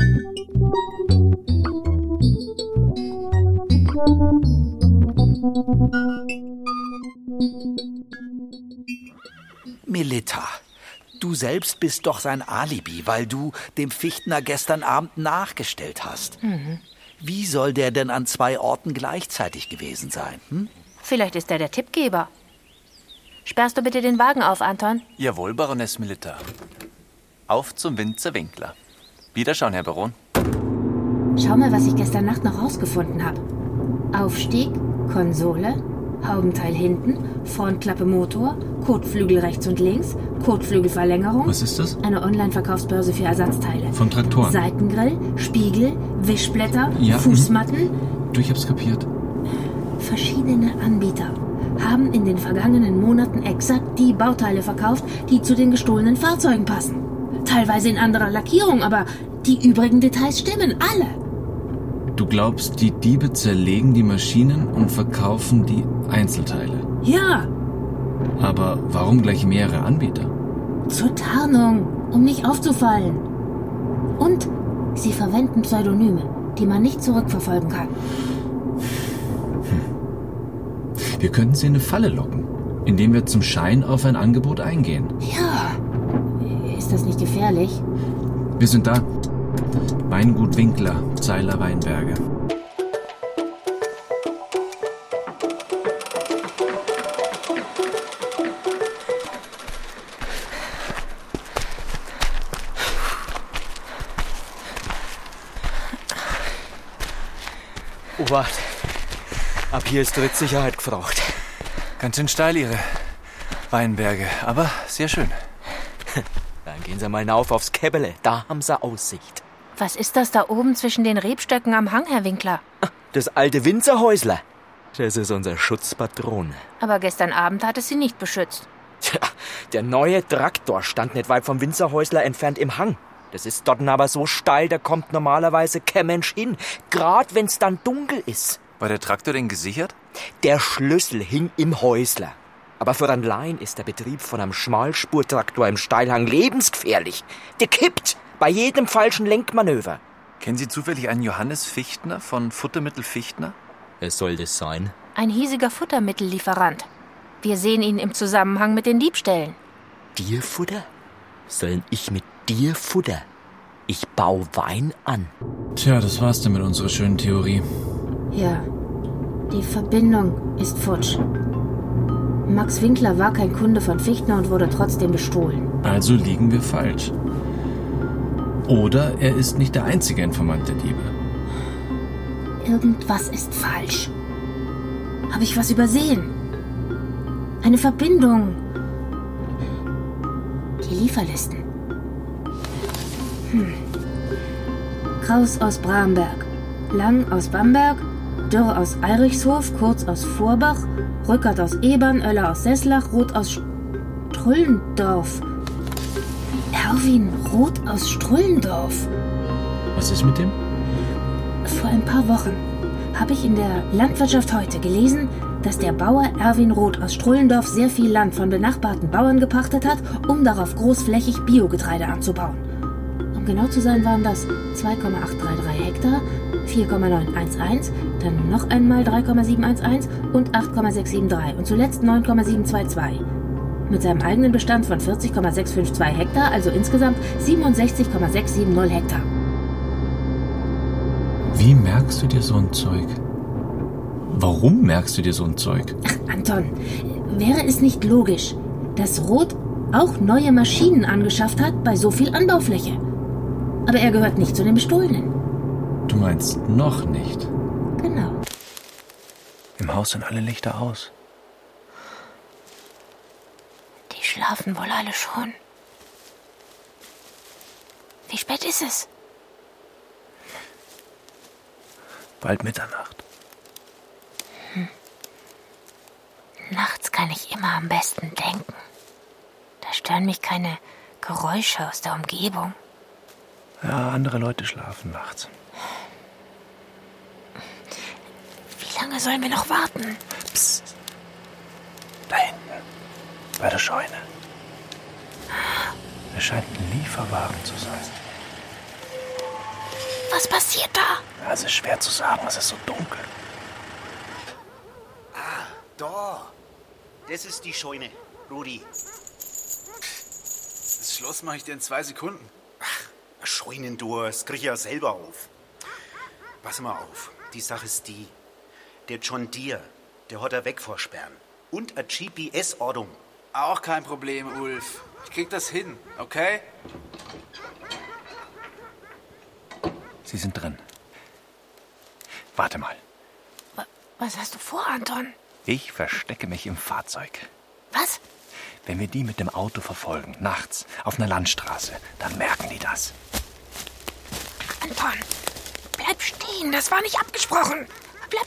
Speaker 12: Melitta, du selbst bist doch sein Alibi, weil du dem Fichtner gestern Abend nachgestellt hast.
Speaker 6: Mhm.
Speaker 12: Wie soll der denn an 2 Orten gleichzeitig gewesen sein? Hm?
Speaker 6: Vielleicht ist er der Tippgeber. Sperrst du bitte den Wagen auf, Anton?
Speaker 9: Jawohl, Baroness Melitta. Auf zum Winzer Winkler. Wiederschauen, Herr Baron.
Speaker 7: Schau mal, was ich gestern Nacht noch rausgefunden habe. Aufstieg, Konsole, Haubenteil hinten, Frontklappe Motor, Kotflügel rechts und links, Kotflügelverlängerung.
Speaker 9: Was ist das?
Speaker 7: Eine Online-Verkaufsbörse für Ersatzteile.
Speaker 9: Von Traktoren?
Speaker 7: Seitengrill, Spiegel, Wischblätter,
Speaker 9: Ja,
Speaker 7: Fußmatten.
Speaker 9: Du, ich hab's kapiert.
Speaker 7: Verschiedene Anbieter haben in den vergangenen Monaten exakt die Bauteile verkauft, die zu den gestohlenen Fahrzeugen passen. Teilweise in anderer Lackierung, aber die übrigen Details stimmen alle.
Speaker 9: Du glaubst, die Diebe zerlegen die Maschinen und verkaufen die Einzelteile?
Speaker 7: Ja.
Speaker 9: Aber warum gleich mehrere Anbieter?
Speaker 7: Zur Tarnung, um nicht aufzufallen. Und sie verwenden Pseudonyme, die man nicht zurückverfolgen kann.
Speaker 9: Wir könnten sie in eine Falle locken, indem wir zum Schein auf ein Angebot eingehen.
Speaker 7: Ja. Ist das nicht gefährlich?
Speaker 9: Wir sind da. Weingut Winkler, Zeiler Weinberge.
Speaker 14: Obacht. Ab hier ist Trittsicherheit gefragt.
Speaker 9: Ganz schön steil, Ihre Weinberge, aber sehr schön.
Speaker 14: Dann gehen Sie mal hinauf aufs Käbbele. Da haben Sie Aussicht.
Speaker 6: Was ist das da oben zwischen den Rebstöcken am Hang, Herr Winkler?
Speaker 14: Das alte Winzerhäusler. Das ist unser Schutzpatron.
Speaker 6: Aber gestern Abend hat es sie nicht beschützt.
Speaker 14: Tja, der neue Traktor stand nicht weit vom Winzerhäusler entfernt im Hang. Das ist dort aber so steil, da kommt normalerweise kein Mensch hin. Gerade wenn's dann dunkel ist.
Speaker 9: War der Traktor denn gesichert?
Speaker 14: Der Schlüssel hing im Häusler. Aber für einen Laien ist der Betrieb von einem Schmalspurtraktor im Steilhang lebensgefährlich. Der kippt bei jedem falschen Lenkmanöver.
Speaker 9: Kennen Sie zufällig einen Johannes Fichtner von Futtermittel Fichtner?
Speaker 14: Es soll das sein.
Speaker 6: Ein hiesiger Futtermittellieferant. Wir sehen ihn im Zusammenhang mit den Diebstählen.
Speaker 14: Tierfutter? Sollen ich mit dir Futter? Ich baue Wein an.
Speaker 9: Tja, das war's dann mit unserer schönen Theorie.
Speaker 7: Ja, die Verbindung ist futsch. Max Winkler war kein Kunde von Fichtner und wurde trotzdem bestohlen.
Speaker 9: Also liegen wir falsch. Oder er ist nicht der einzige Informant der Diebe.
Speaker 7: Irgendwas ist falsch. Habe ich was übersehen? Eine Verbindung. Die Lieferlisten. Kraus aus Bramberg, Lang aus Bamberg, Dürr aus Eirichshof, Kurz aus Vorbach, Rückert aus Ebern, Oeller aus Seßlach, Roth aus Strullendorf. Erwin Roth aus Strullendorf.
Speaker 9: Was ist mit dem?
Speaker 7: Vor ein paar Wochen habe ich in der Landwirtschaft heute gelesen, dass der Bauer Erwin Roth aus Strullendorf sehr viel Land von benachbarten Bauern gepachtet hat, um darauf großflächig Biogetreide anzubauen. Um genau zu sein, waren das 2,833 Hektar, 4,911, dann noch einmal 3,711 und 8,673 und zuletzt 9,722. Mit seinem eigenen Bestand von 40,652 Hektar, also insgesamt 67,670 Hektar.
Speaker 9: Wie merkst du dir so ein Zeug? Warum merkst du dir so ein Zeug?
Speaker 7: Ach, Anton, wäre es nicht logisch, dass Roth auch neue Maschinen angeschafft hat bei so viel Anbaufläche? Aber er gehört nicht zu den Bestohlenen.
Speaker 9: Du meinst noch nicht?
Speaker 7: Genau.
Speaker 9: Im Haus sind alle Lichter aus.
Speaker 6: Die schlafen wohl alle schon. Wie spät ist es?
Speaker 9: Bald Mitternacht.
Speaker 6: Nachts kann ich immer am besten denken. Da stören mich keine Geräusche aus der Umgebung.
Speaker 9: Ja, andere Leute schlafen nachts.
Speaker 6: Wie lange sollen wir noch warten?
Speaker 9: Psst. Da hinten. Bei der Scheune. Es scheint ein Lieferwagen zu sein.
Speaker 6: Was passiert da?
Speaker 9: Ja, es ist schwer zu sagen, es ist so dunkel.
Speaker 19: Ah, da. Das ist die Scheune, Rudi.
Speaker 20: Das Schloss mache ich dir in 2 Sekunden.
Speaker 19: Ach, Scheunentor, das krieg ich ja selber auf. Pass mal auf, die Sache ist die. Der John Deere, der hat er wegvorsperren. Und eine GPS-Ortung.
Speaker 20: Auch kein Problem, Ulf. Ich krieg das hin, okay?
Speaker 9: Sie sind drin. Warte mal.
Speaker 6: Was hast du vor, Anton?
Speaker 9: Ich verstecke mich im Fahrzeug.
Speaker 6: Was?
Speaker 9: Wenn wir die mit dem Auto verfolgen, nachts, auf einer Landstraße, dann merken die das.
Speaker 6: Anton, bleib stehen, das war nicht abgesprochen. Bleib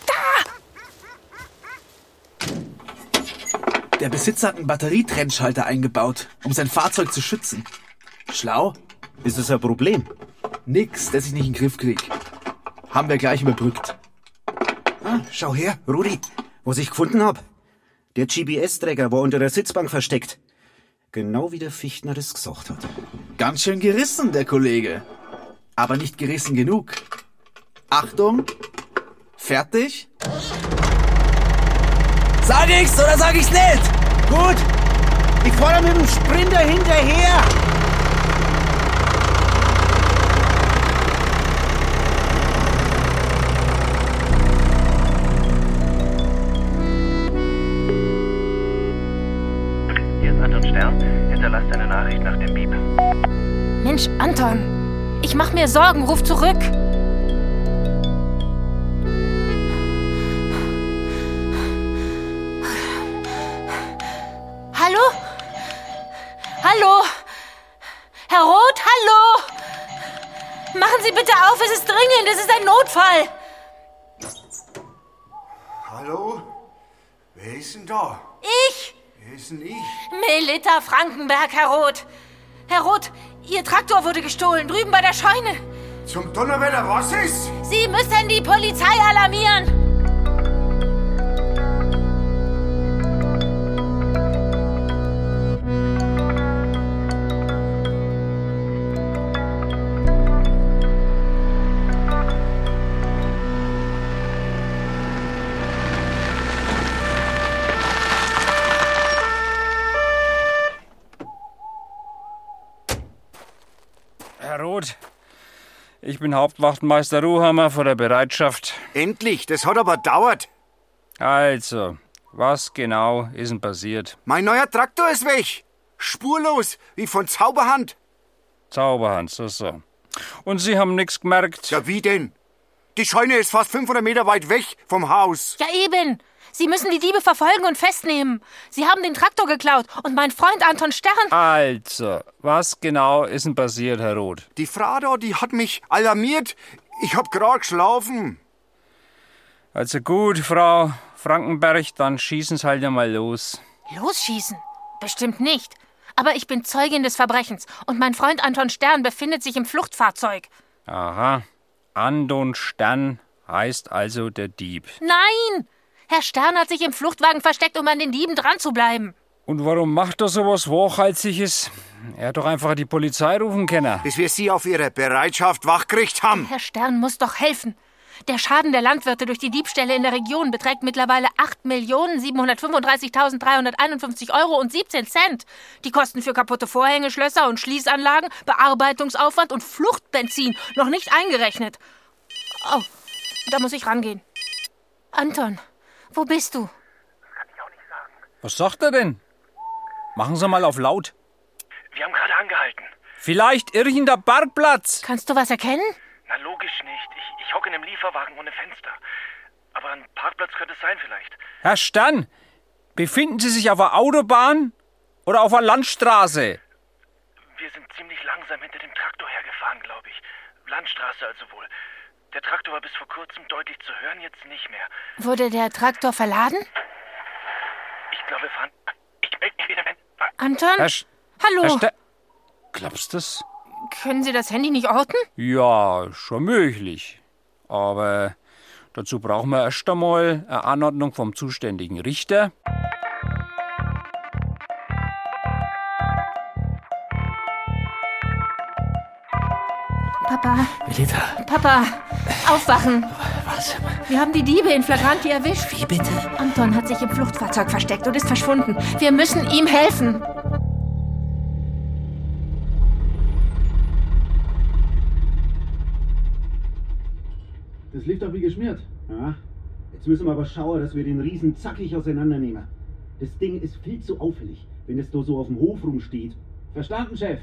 Speaker 6: da!
Speaker 20: Der Besitzer hat einen Batterietrennschalter eingebaut, um sein Fahrzeug zu schützen. Schlau?
Speaker 19: Ist das ein Problem?
Speaker 20: Nix, das ich nicht in den Griff krieg. Haben wir gleich überbrückt.
Speaker 19: Ah, schau her, Rudi, was ich gefunden hab. Der GPS-Träger war unter der Sitzbank versteckt. Genau wie der Fichtner das gesagt hat.
Speaker 20: Ganz schön gerissen, der Kollege. Aber nicht gerissen genug. Achtung. Fertig. Sag ich's oder sag ich's nicht?
Speaker 19: Gut. Ich fahre mit dem Sprinter hinterher.
Speaker 15: Hinterlasst eine Nachricht nach dem Beep.
Speaker 6: Mensch, Anton, ich mach mir Sorgen, ruf zurück. Hallo? Hallo? Herr Roth, hallo? Machen Sie bitte auf, es ist dringend, es ist ein Notfall.
Speaker 21: Hallo? Wer ist denn da?
Speaker 6: Ich?
Speaker 21: Wer ist denn ich?
Speaker 6: Melita Frankenberg, Herr Roth. Herr Roth, Ihr Traktor wurde gestohlen, drüben bei der Scheune.
Speaker 21: Zum Donnerwetter, was ist?
Speaker 6: Sie müssen die Polizei alarmieren.
Speaker 10: Herr Roth, ich bin Hauptwachtmeister Ruhammer von der Bereitschaft.
Speaker 21: Endlich, das hat aber dauert.
Speaker 10: Also, was genau ist denn passiert?
Speaker 21: Mein neuer Traktor ist weg. Spurlos, wie von Zauberhand.
Speaker 10: Zauberhand, so. Und Sie haben nichts gemerkt?
Speaker 21: Ja, wie denn? Die Scheune ist fast 500 Meter weit weg vom Haus.
Speaker 6: Ja eben, Sie müssen die Diebe verfolgen und festnehmen. Sie haben den Traktor geklaut und mein Freund Anton Stern...
Speaker 10: Also, was genau ist denn passiert, Herr Roth?
Speaker 21: Die Frau da, die hat mich alarmiert. Ich hab grad geschlafen.
Speaker 10: Also gut, Frau Frankenberg, dann schießen Sie halt einmal los.
Speaker 6: Losschießen? Bestimmt nicht. Aber ich bin Zeugin des Verbrechens und mein Freund Anton Stern befindet sich im Fluchtfahrzeug.
Speaker 10: Aha, Anton Stern heißt also der Dieb.
Speaker 6: Nein! Herr Stern hat sich im Fluchtwagen versteckt, um an den Dieben dran zu bleiben.
Speaker 10: Und warum macht er sowas Wachhalsiges? Er hat doch einfach die Polizei rufen können.
Speaker 21: Bis wir Sie auf Ihre Bereitschaft wachgekriegt haben.
Speaker 6: Herr Stern muss doch helfen. Der Schaden der Landwirte durch die Diebstähle in der Region beträgt mittlerweile 8.735.351,17 €. Die Kosten für kaputte Vorhänge, Schlösser und Schließanlagen, Bearbeitungsaufwand und Fluchtbenzin noch nicht eingerechnet. Oh, da muss ich rangehen. Anton, wo bist du?
Speaker 10: Was sagt er denn? Machen Sie mal auf laut.
Speaker 15: Wir haben gerade angehalten.
Speaker 10: Vielleicht irgendein Parkplatz.
Speaker 6: Kannst du was erkennen?
Speaker 15: Na, logisch nicht. Ich hocke in einem Lieferwagen ohne Fenster. Aber ein Parkplatz könnte es sein vielleicht.
Speaker 10: Herr Stern, befinden Sie sich auf der Autobahn oder auf der Landstraße?
Speaker 15: Wir sind ziemlich langsam hinter dem Traktor hergefahren, glaube ich. Landstraße also wohl. Der Traktor war bis vor kurzem deutlich zu hören, jetzt nicht mehr.
Speaker 6: Wurde der Traktor verladen?
Speaker 15: Ich glaube, wir fahren... Ich melde mich wieder, wenn...
Speaker 6: Anton? Hallo?
Speaker 10: Herr Stern, glaubst du das?
Speaker 6: Können Sie das Handy nicht orten?
Speaker 10: Ja, schon möglich. Aber dazu brauchen wir erst einmal eine Anordnung vom zuständigen Richter.
Speaker 6: Papa.
Speaker 12: Melita.
Speaker 6: Papa, aufwachen.
Speaker 12: Was?
Speaker 6: Wir haben die Diebe in Flagranti erwischt.
Speaker 12: Wie bitte?
Speaker 6: Anton hat sich im Fluchtfahrzeug versteckt und ist verschwunden. Wir müssen ihm helfen.
Speaker 2: Das lief doch wie geschmiert. Ja. Jetzt müssen wir aber schauen, dass wir den Riesen zackig auseinandernehmen. Das Ding ist viel zu auffällig, wenn es da so auf dem Hof rumsteht. Verstanden, Chef?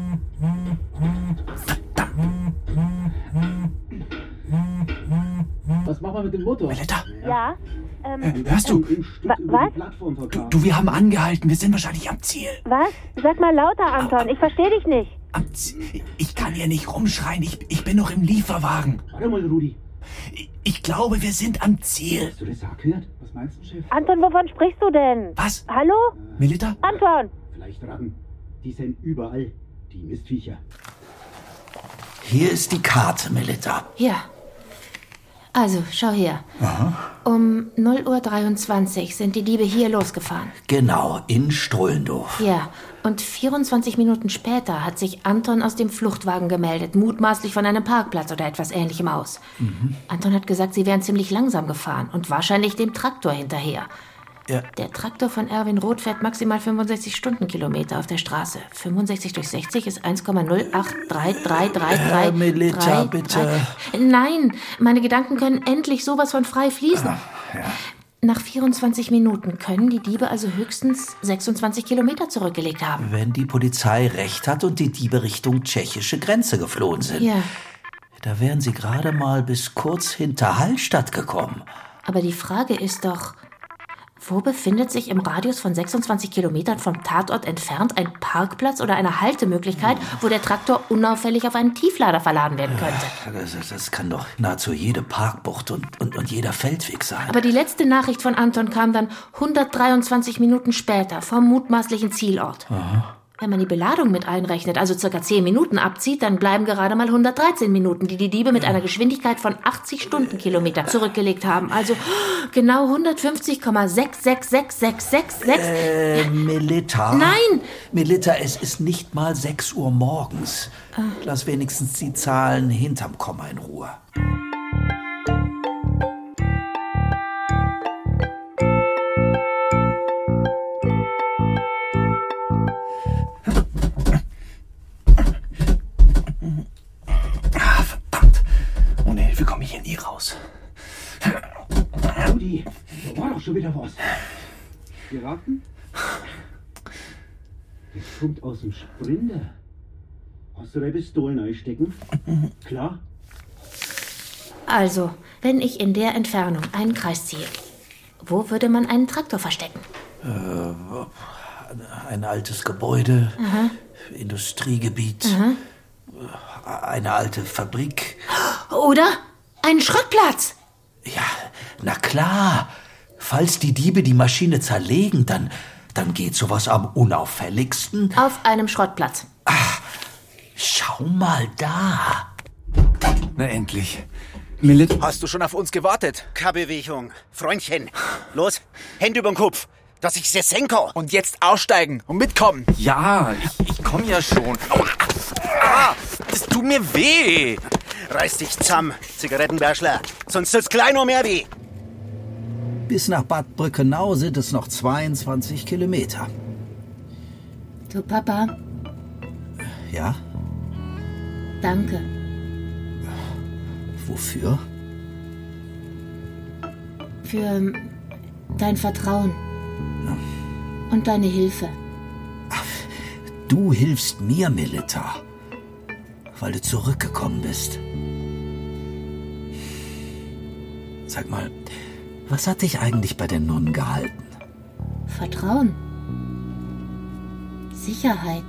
Speaker 2: Was machen wir mit dem Motor?
Speaker 12: Melita?
Speaker 22: Ja,
Speaker 12: Hörst du?
Speaker 22: Was?
Speaker 12: Du, wir haben angehalten. Wir sind wahrscheinlich am Ziel.
Speaker 22: Was? Sag mal lauter, Anton. Ich verstehe dich nicht.
Speaker 12: Ich kann hier nicht rumschreien. Ich bin noch im Lieferwagen.
Speaker 2: Warte mal, Rudi.
Speaker 12: Ich glaube, wir sind am Ziel.
Speaker 2: Hast du das auch gehört? Was meinst du, Chef?
Speaker 22: Anton, wovon sprichst du denn?
Speaker 12: Was?
Speaker 22: Hallo?
Speaker 12: Melita?
Speaker 22: Anton!
Speaker 2: Vielleicht Ratten. Die sind überall, die Mistviecher.
Speaker 12: Hier ist die Karte, Melita.
Speaker 6: Ja. Also, schau her.
Speaker 12: Aha.
Speaker 6: Um 0:23 Uhr sind die Diebe hier losgefahren.
Speaker 12: Genau, in Strullendorf.
Speaker 6: Ja, und 24 Minuten später hat sich Anton aus dem Fluchtwagen gemeldet, mutmaßlich von einem Parkplatz oder etwas Ähnlichem aus. Anton hat gesagt, sie wären ziemlich langsam gefahren und wahrscheinlich dem Traktor hinterher.
Speaker 12: Ja.
Speaker 6: Der Traktor von Erwin Roth fährt maximal 65 Stundenkilometer auf der Straße. 65 durch 60 ist 1,083333.
Speaker 12: Melita, bitte.
Speaker 6: Nein, meine Gedanken können endlich sowas von frei fließen.
Speaker 12: Ja.
Speaker 6: Nach 24 Minuten können die Diebe also höchstens 26 Kilometer zurückgelegt haben.
Speaker 12: Wenn die Polizei recht hat und die Diebe Richtung tschechische Grenze geflohen sind.
Speaker 6: Ja.
Speaker 12: Da wären sie gerade mal bis kurz hinter Hallstatt gekommen.
Speaker 6: Aber die Frage ist doch, wo befindet sich im Radius von 26 Kilometern vom Tatort entfernt ein Parkplatz oder eine Haltemöglichkeit, wo der Traktor unauffällig auf einen Tieflader verladen werden könnte?
Speaker 12: Das kann doch nahezu jede Parkbucht und jeder Feldweg sein.
Speaker 6: Aber die letzte Nachricht von Anton kam dann 123 Minuten später vom mutmaßlichen Zielort.
Speaker 12: Aha.
Speaker 6: Wenn man die Beladung mit einrechnet, also ca. 10 Minuten abzieht, dann bleiben gerade mal 113 Minuten, die die Diebe mit einer Geschwindigkeit von 80 Stundenkilometer zurückgelegt haben. Also genau 150,666666.
Speaker 12: Melita.
Speaker 6: Nein!
Speaker 12: Melita, es ist nicht mal 6 Uhr morgens. Lass wenigstens die Zahlen hinterm Komma in Ruhe. Wie komme ich hier nie raus?
Speaker 2: Rudi, da war doch schon wieder was. Geraten? Das kommt aus dem Sprinter. Hast du da Pistolen einstecken? Klar?
Speaker 6: Also, wenn ich in der Entfernung einen Kreis ziehe
Speaker 7: Wo würde man einen Traktor verstecken?
Speaker 12: Ein altes Gebäude,
Speaker 7: Aha.
Speaker 12: Industriegebiet,
Speaker 7: Aha.
Speaker 12: eine alte Fabrik.
Speaker 7: Oder einen Schrottplatz.
Speaker 12: Ja, na klar. Falls die Diebe die Maschine zerlegen, dann geht sowas am unauffälligsten.
Speaker 7: Auf einem Schrottplatz.
Speaker 12: Schau mal da.
Speaker 9: Na endlich.
Speaker 20: Millet, hast du schon auf uns gewartet?
Speaker 19: Keine Bewegung. Freundchen, los, Hände übern Kopf, dass ich sie sehen kann.
Speaker 20: Und jetzt aussteigen und mitkommen.
Speaker 9: Ja, ich komm ja schon.
Speaker 20: Ah, das tut mir weh.
Speaker 19: Reiß dich zusammen, Zigarettenbärschler, sonst tut's gleich noch mehr weh.
Speaker 12: Bis nach Bad Brückenau sind es noch 22 Kilometer.
Speaker 7: Du, Papa,
Speaker 12: Ja?
Speaker 7: danke.
Speaker 12: Wofür?
Speaker 7: Für dein Vertrauen. Und deine Hilfe.
Speaker 12: Du hilfst mir, Melita, weil du zurückgekommen bist. Sag mal, was hat dich eigentlich bei den Nonnen gehalten?
Speaker 7: Vertrauen. Sicherheit.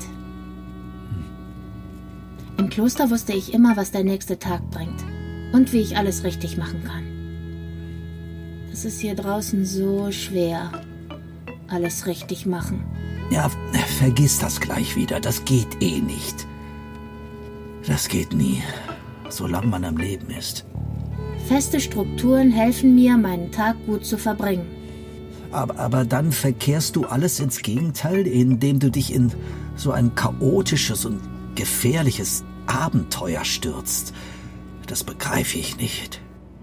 Speaker 7: Im Kloster wusste ich immer, was der nächste Tag bringt. Und wie ich alles richtig machen kann. Es ist hier draußen so schwer. Alles richtig machen.
Speaker 12: Ja, vergiss das gleich wieder. Das geht eh nicht. Das geht nie, solange man am Leben ist.
Speaker 7: Feste Strukturen helfen mir, meinen Tag gut zu verbringen.
Speaker 12: Aber dann verkehrst du alles ins Gegenteil, indem du dich in so ein chaotisches und gefährliches Abenteuer stürzt. Das begreife ich nicht.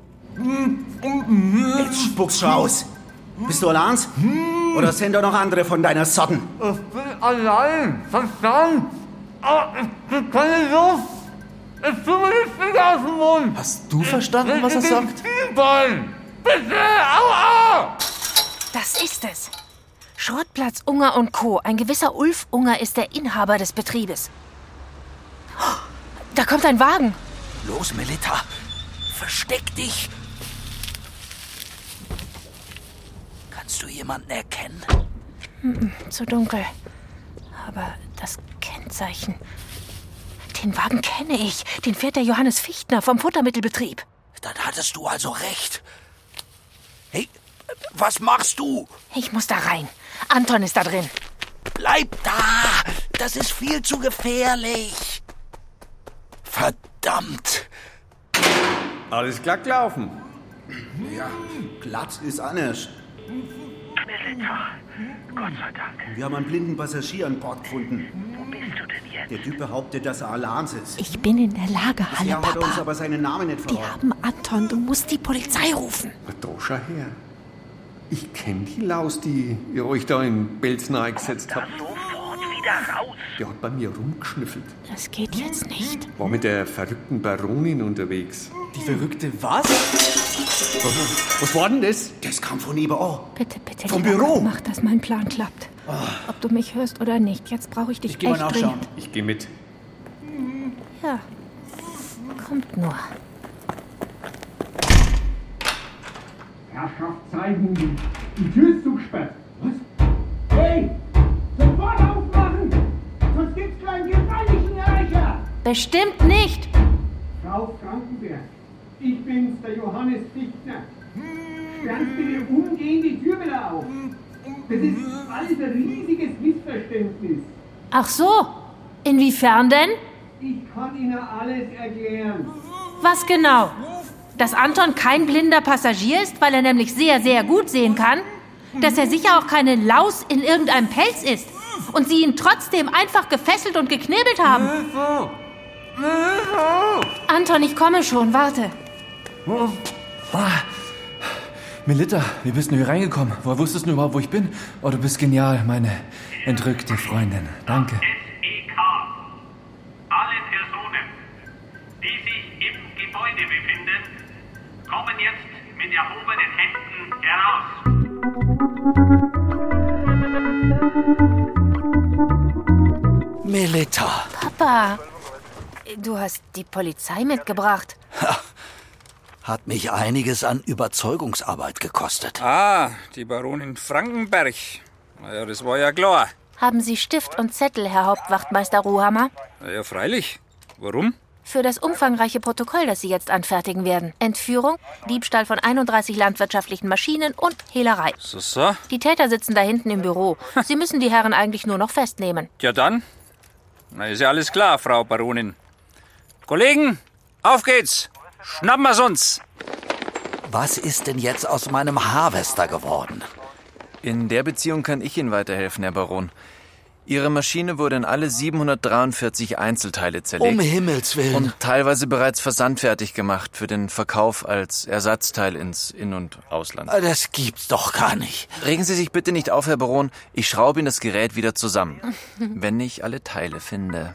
Speaker 19: Jetzt spuckst du aus. Bist du allein? Oder sind da noch andere von deiner Sorten?
Speaker 1: Ich bin allein, verstanden? Ich kann nicht los. Ich tue mir die Finger aus dem Mund.
Speaker 20: Hast du verstanden, was er sagt?
Speaker 1: Bitte, aua!
Speaker 6: Das ist es. Schrottplatz Unger und Co. Ein gewisser Ulf Unger ist der Inhaber des Betriebes. Oh, da kommt ein Wagen.
Speaker 12: Los, Melita, versteck dich. Kannst du jemanden erkennen?
Speaker 6: Zu dunkel. Aber das Kennzeichen. Den Wagen kenne ich. Den fährt der Johannes Fichtner vom Futtermittelbetrieb.
Speaker 12: Dann hattest du also recht. Hey, was machst du?
Speaker 6: Ich muss da rein. Anton ist da drin.
Speaker 12: Bleib da! Das ist viel zu gefährlich. Verdammt!
Speaker 8: Alles glatt gelaufen.
Speaker 2: Ja, glatt ist anders.
Speaker 15: Melita, Gott sei Dank.
Speaker 2: Wir haben einen blinden Passagier an Bord gefunden.
Speaker 15: Wo bist du denn jetzt?
Speaker 2: Der Typ behauptet, dass er Alarms ist.
Speaker 6: Ich bin in der Lagerhalle,
Speaker 2: Bisher hat er uns
Speaker 6: Papa.
Speaker 2: aber seinen Namen nicht
Speaker 6: Die
Speaker 2: verraten.
Speaker 6: haben Anton. Du musst die Polizei rufen.
Speaker 8: Da schau her. Ich kenne die Laus, die ihr euch da in Belzen eingesetzt habt.
Speaker 15: Sofort wieder raus.
Speaker 8: Der hat bei mir rumgeschnüffelt.
Speaker 6: Das geht jetzt nicht.
Speaker 8: War mit der verrückten Baronin unterwegs.
Speaker 20: Die verrückte was? Was war denn das?
Speaker 2: Das kam von nebenan.
Speaker 6: Bitte, bitte.
Speaker 2: Vom
Speaker 6: lieber
Speaker 2: Büro.
Speaker 6: Gott, mach, dass mein Plan klappt. Ob du mich hörst oder nicht. Jetzt brauche ich dich
Speaker 20: Ich geh mal
Speaker 6: echt
Speaker 20: nachschauen.
Speaker 6: dringend.
Speaker 8: Ich gehe mit.
Speaker 6: Ja. Kommt nur.
Speaker 1: Herrschaft zeigen. Die Tür ist zugesperrt. Was? Hey! Sofort aufmachen! Sonst gibt's gleich einen gewaltigen Ärger!
Speaker 6: Bestimmt nicht.
Speaker 1: Frau Frankenberg, ich bin's, der Johannes Fichtner. Sperren Sie bitte umgehend die Tür wieder auf. Das ist alles ein riesiges Missverständnis.
Speaker 6: Ach so. Inwiefern denn?
Speaker 1: Ich kann Ihnen alles erklären.
Speaker 6: Was genau? Dass Anton kein blinder Passagier ist, weil er nämlich sehr, sehr gut sehen kann? Dass er sicher auch keine Laus in irgendeinem Pelz ist? Und sie ihn trotzdem einfach gefesselt und geknebelt haben? Anton, ich komme schon, warte.
Speaker 9: Melita, wie bist du hier reingekommen? Woher wusstest du überhaupt, wo ich bin? Oh, du bist genial, meine entrückte Freundin. Danke.
Speaker 4: SEK. Alle Personen, die sich im Gebäude befinden, kommen jetzt mit erhobenen Händen heraus.
Speaker 12: Melita.
Speaker 6: Papa, du hast die Polizei mitgebracht.
Speaker 12: Hat mich einiges an Überzeugungsarbeit gekostet.
Speaker 10: Ah, die Baronin Frankenberg. Naja, das war ja klar.
Speaker 6: Haben Sie Stift und Zettel, Herr Hauptwachtmeister Ruhammer?
Speaker 10: Ja, freilich. Warum?
Speaker 6: Für das umfangreiche Protokoll, das Sie jetzt anfertigen werden. Entführung, Diebstahl von 31 landwirtschaftlichen Maschinen und Hehlerei.
Speaker 10: So.
Speaker 6: Die Täter sitzen da hinten im Büro. Sie müssen die Herren eigentlich nur noch festnehmen.
Speaker 10: Ja dann. Na, ist ja alles klar, Frau Baronin. Kollegen, auf geht's. Schnappen wir's uns.
Speaker 12: Was ist denn jetzt aus meinem Harvester geworden?
Speaker 9: In der Beziehung kann ich Ihnen weiterhelfen, Herr Baron. Ihre Maschine wurde in alle 743 Einzelteile zerlegt.
Speaker 12: Um Himmels Willen.
Speaker 9: Und teilweise bereits versandfertig gemacht für den Verkauf als Ersatzteil ins In- und Ausland.
Speaker 12: Das gibt's doch gar nicht.
Speaker 9: Regen Sie sich bitte nicht auf, Herr Baron. Ich schraube Ihnen das Gerät wieder zusammen. Wenn ich alle Teile finde.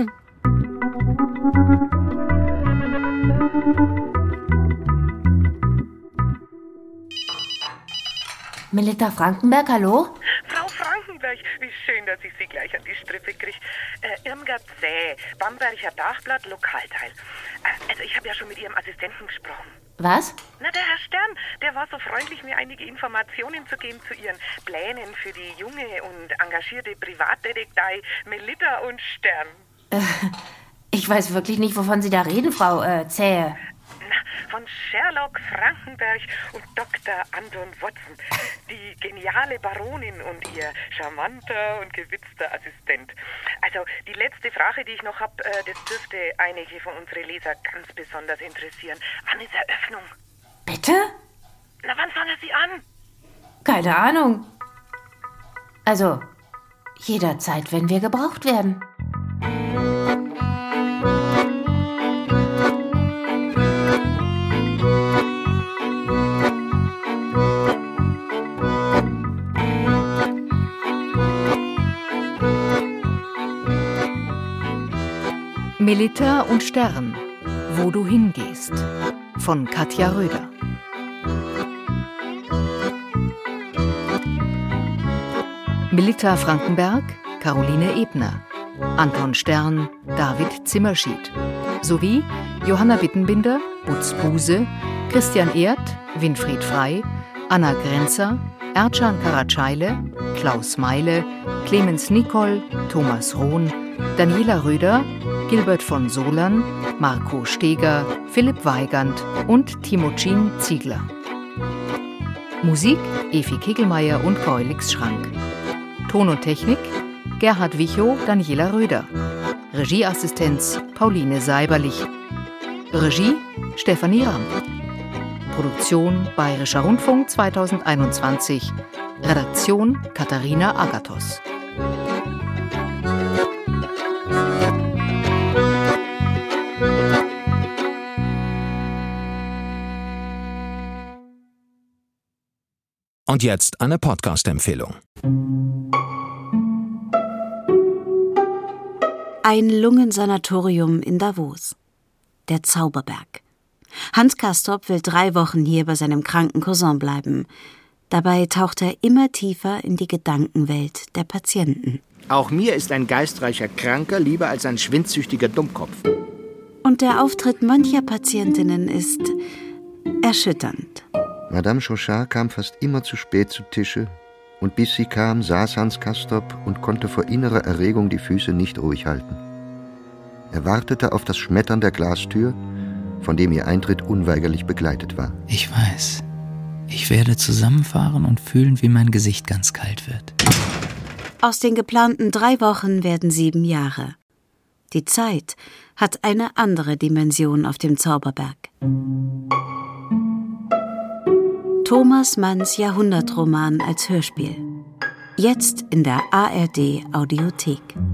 Speaker 6: Melita Frankenberg, hallo?
Speaker 3: Frau Frankenberg, wie schön, dass ich Sie gleich an die Strippe kriege. Irmgard Zäh, Bamberger Dachblatt, Lokalteil. Also ich habe ja schon mit Ihrem Assistenten gesprochen.
Speaker 6: Was?
Speaker 3: Na, der Herr Stern, der war so freundlich, mir einige Informationen zu geben zu Ihren Plänen für die junge und engagierte Privatdetektei Melita und Stern.
Speaker 6: Ich weiß wirklich nicht, wovon Sie da reden, Frau Zähe.
Speaker 3: Von Sherlock Frankenberg und Dr. Anton Watson, die geniale Baronin und ihr charmanter und gewitzter Assistent. Also die letzte Frage, die ich noch habe, das dürfte einige von unseren Lesern ganz besonders interessieren. Wann ist Eröffnung?
Speaker 6: Bitte?
Speaker 3: Na, wann fangen Sie an?
Speaker 6: Keine Ahnung. Also, jederzeit, wenn wir gebraucht werden.
Speaker 5: Melita und Stern, wo du hingehst, von Katja Röder. Melita Frankenberg, Caroline Ebner, Anton Stern, David Zimmerschied, sowie Johanna Bittenbinder, Butz Buse, Christian Erd, Winfried Frey, Anna Grenzer, Ercan Karacayle, Klaus Meile, Clemens Nicol, Thomas Rohn, Daniela Röder, Gilbert von Solern, Marco Steger, Philipp Weigand und Timocin Ziegler. Musik Evi Kegelmeier und Keulix Schrank. Ton und Technik Gerhard Wichow, Daniela Röder. Regieassistenz Pauline Seiberlich. Regie Stefanie Ramp. Produktion Bayerischer Rundfunk 2021. Redaktion Katharina Agathos.
Speaker 23: Und jetzt eine Podcast-Empfehlung.
Speaker 24: Ein Lungensanatorium in Davos. Der Zauberberg. Hans Castorp will 3 Wochen hier bei seinem kranken Cousin bleiben. Dabei taucht er immer tiefer in die Gedankenwelt der Patienten.
Speaker 25: Auch mir ist ein geistreicher Kranker lieber als ein schwindsüchtiger Dummkopf.
Speaker 24: Und der Auftritt mancher Patientinnen ist erschütternd.
Speaker 26: Madame Chauchat kam fast immer zu spät zu Tische, und bis sie kam, saß Hans Castorp und konnte vor innerer Erregung die Füße nicht ruhig halten. Er wartete auf das Schmettern der Glastür, von dem ihr Eintritt unweigerlich begleitet war.
Speaker 27: Ich weiß. Ich werde zusammenfahren und fühlen, wie mein Gesicht ganz kalt wird.
Speaker 24: Aus den geplanten 3 Wochen werden 7 Jahre. Die Zeit hat eine andere Dimension auf dem Zauberberg. Thomas Manns Jahrhundertroman als Hörspiel. Jetzt in der ARD Audiothek.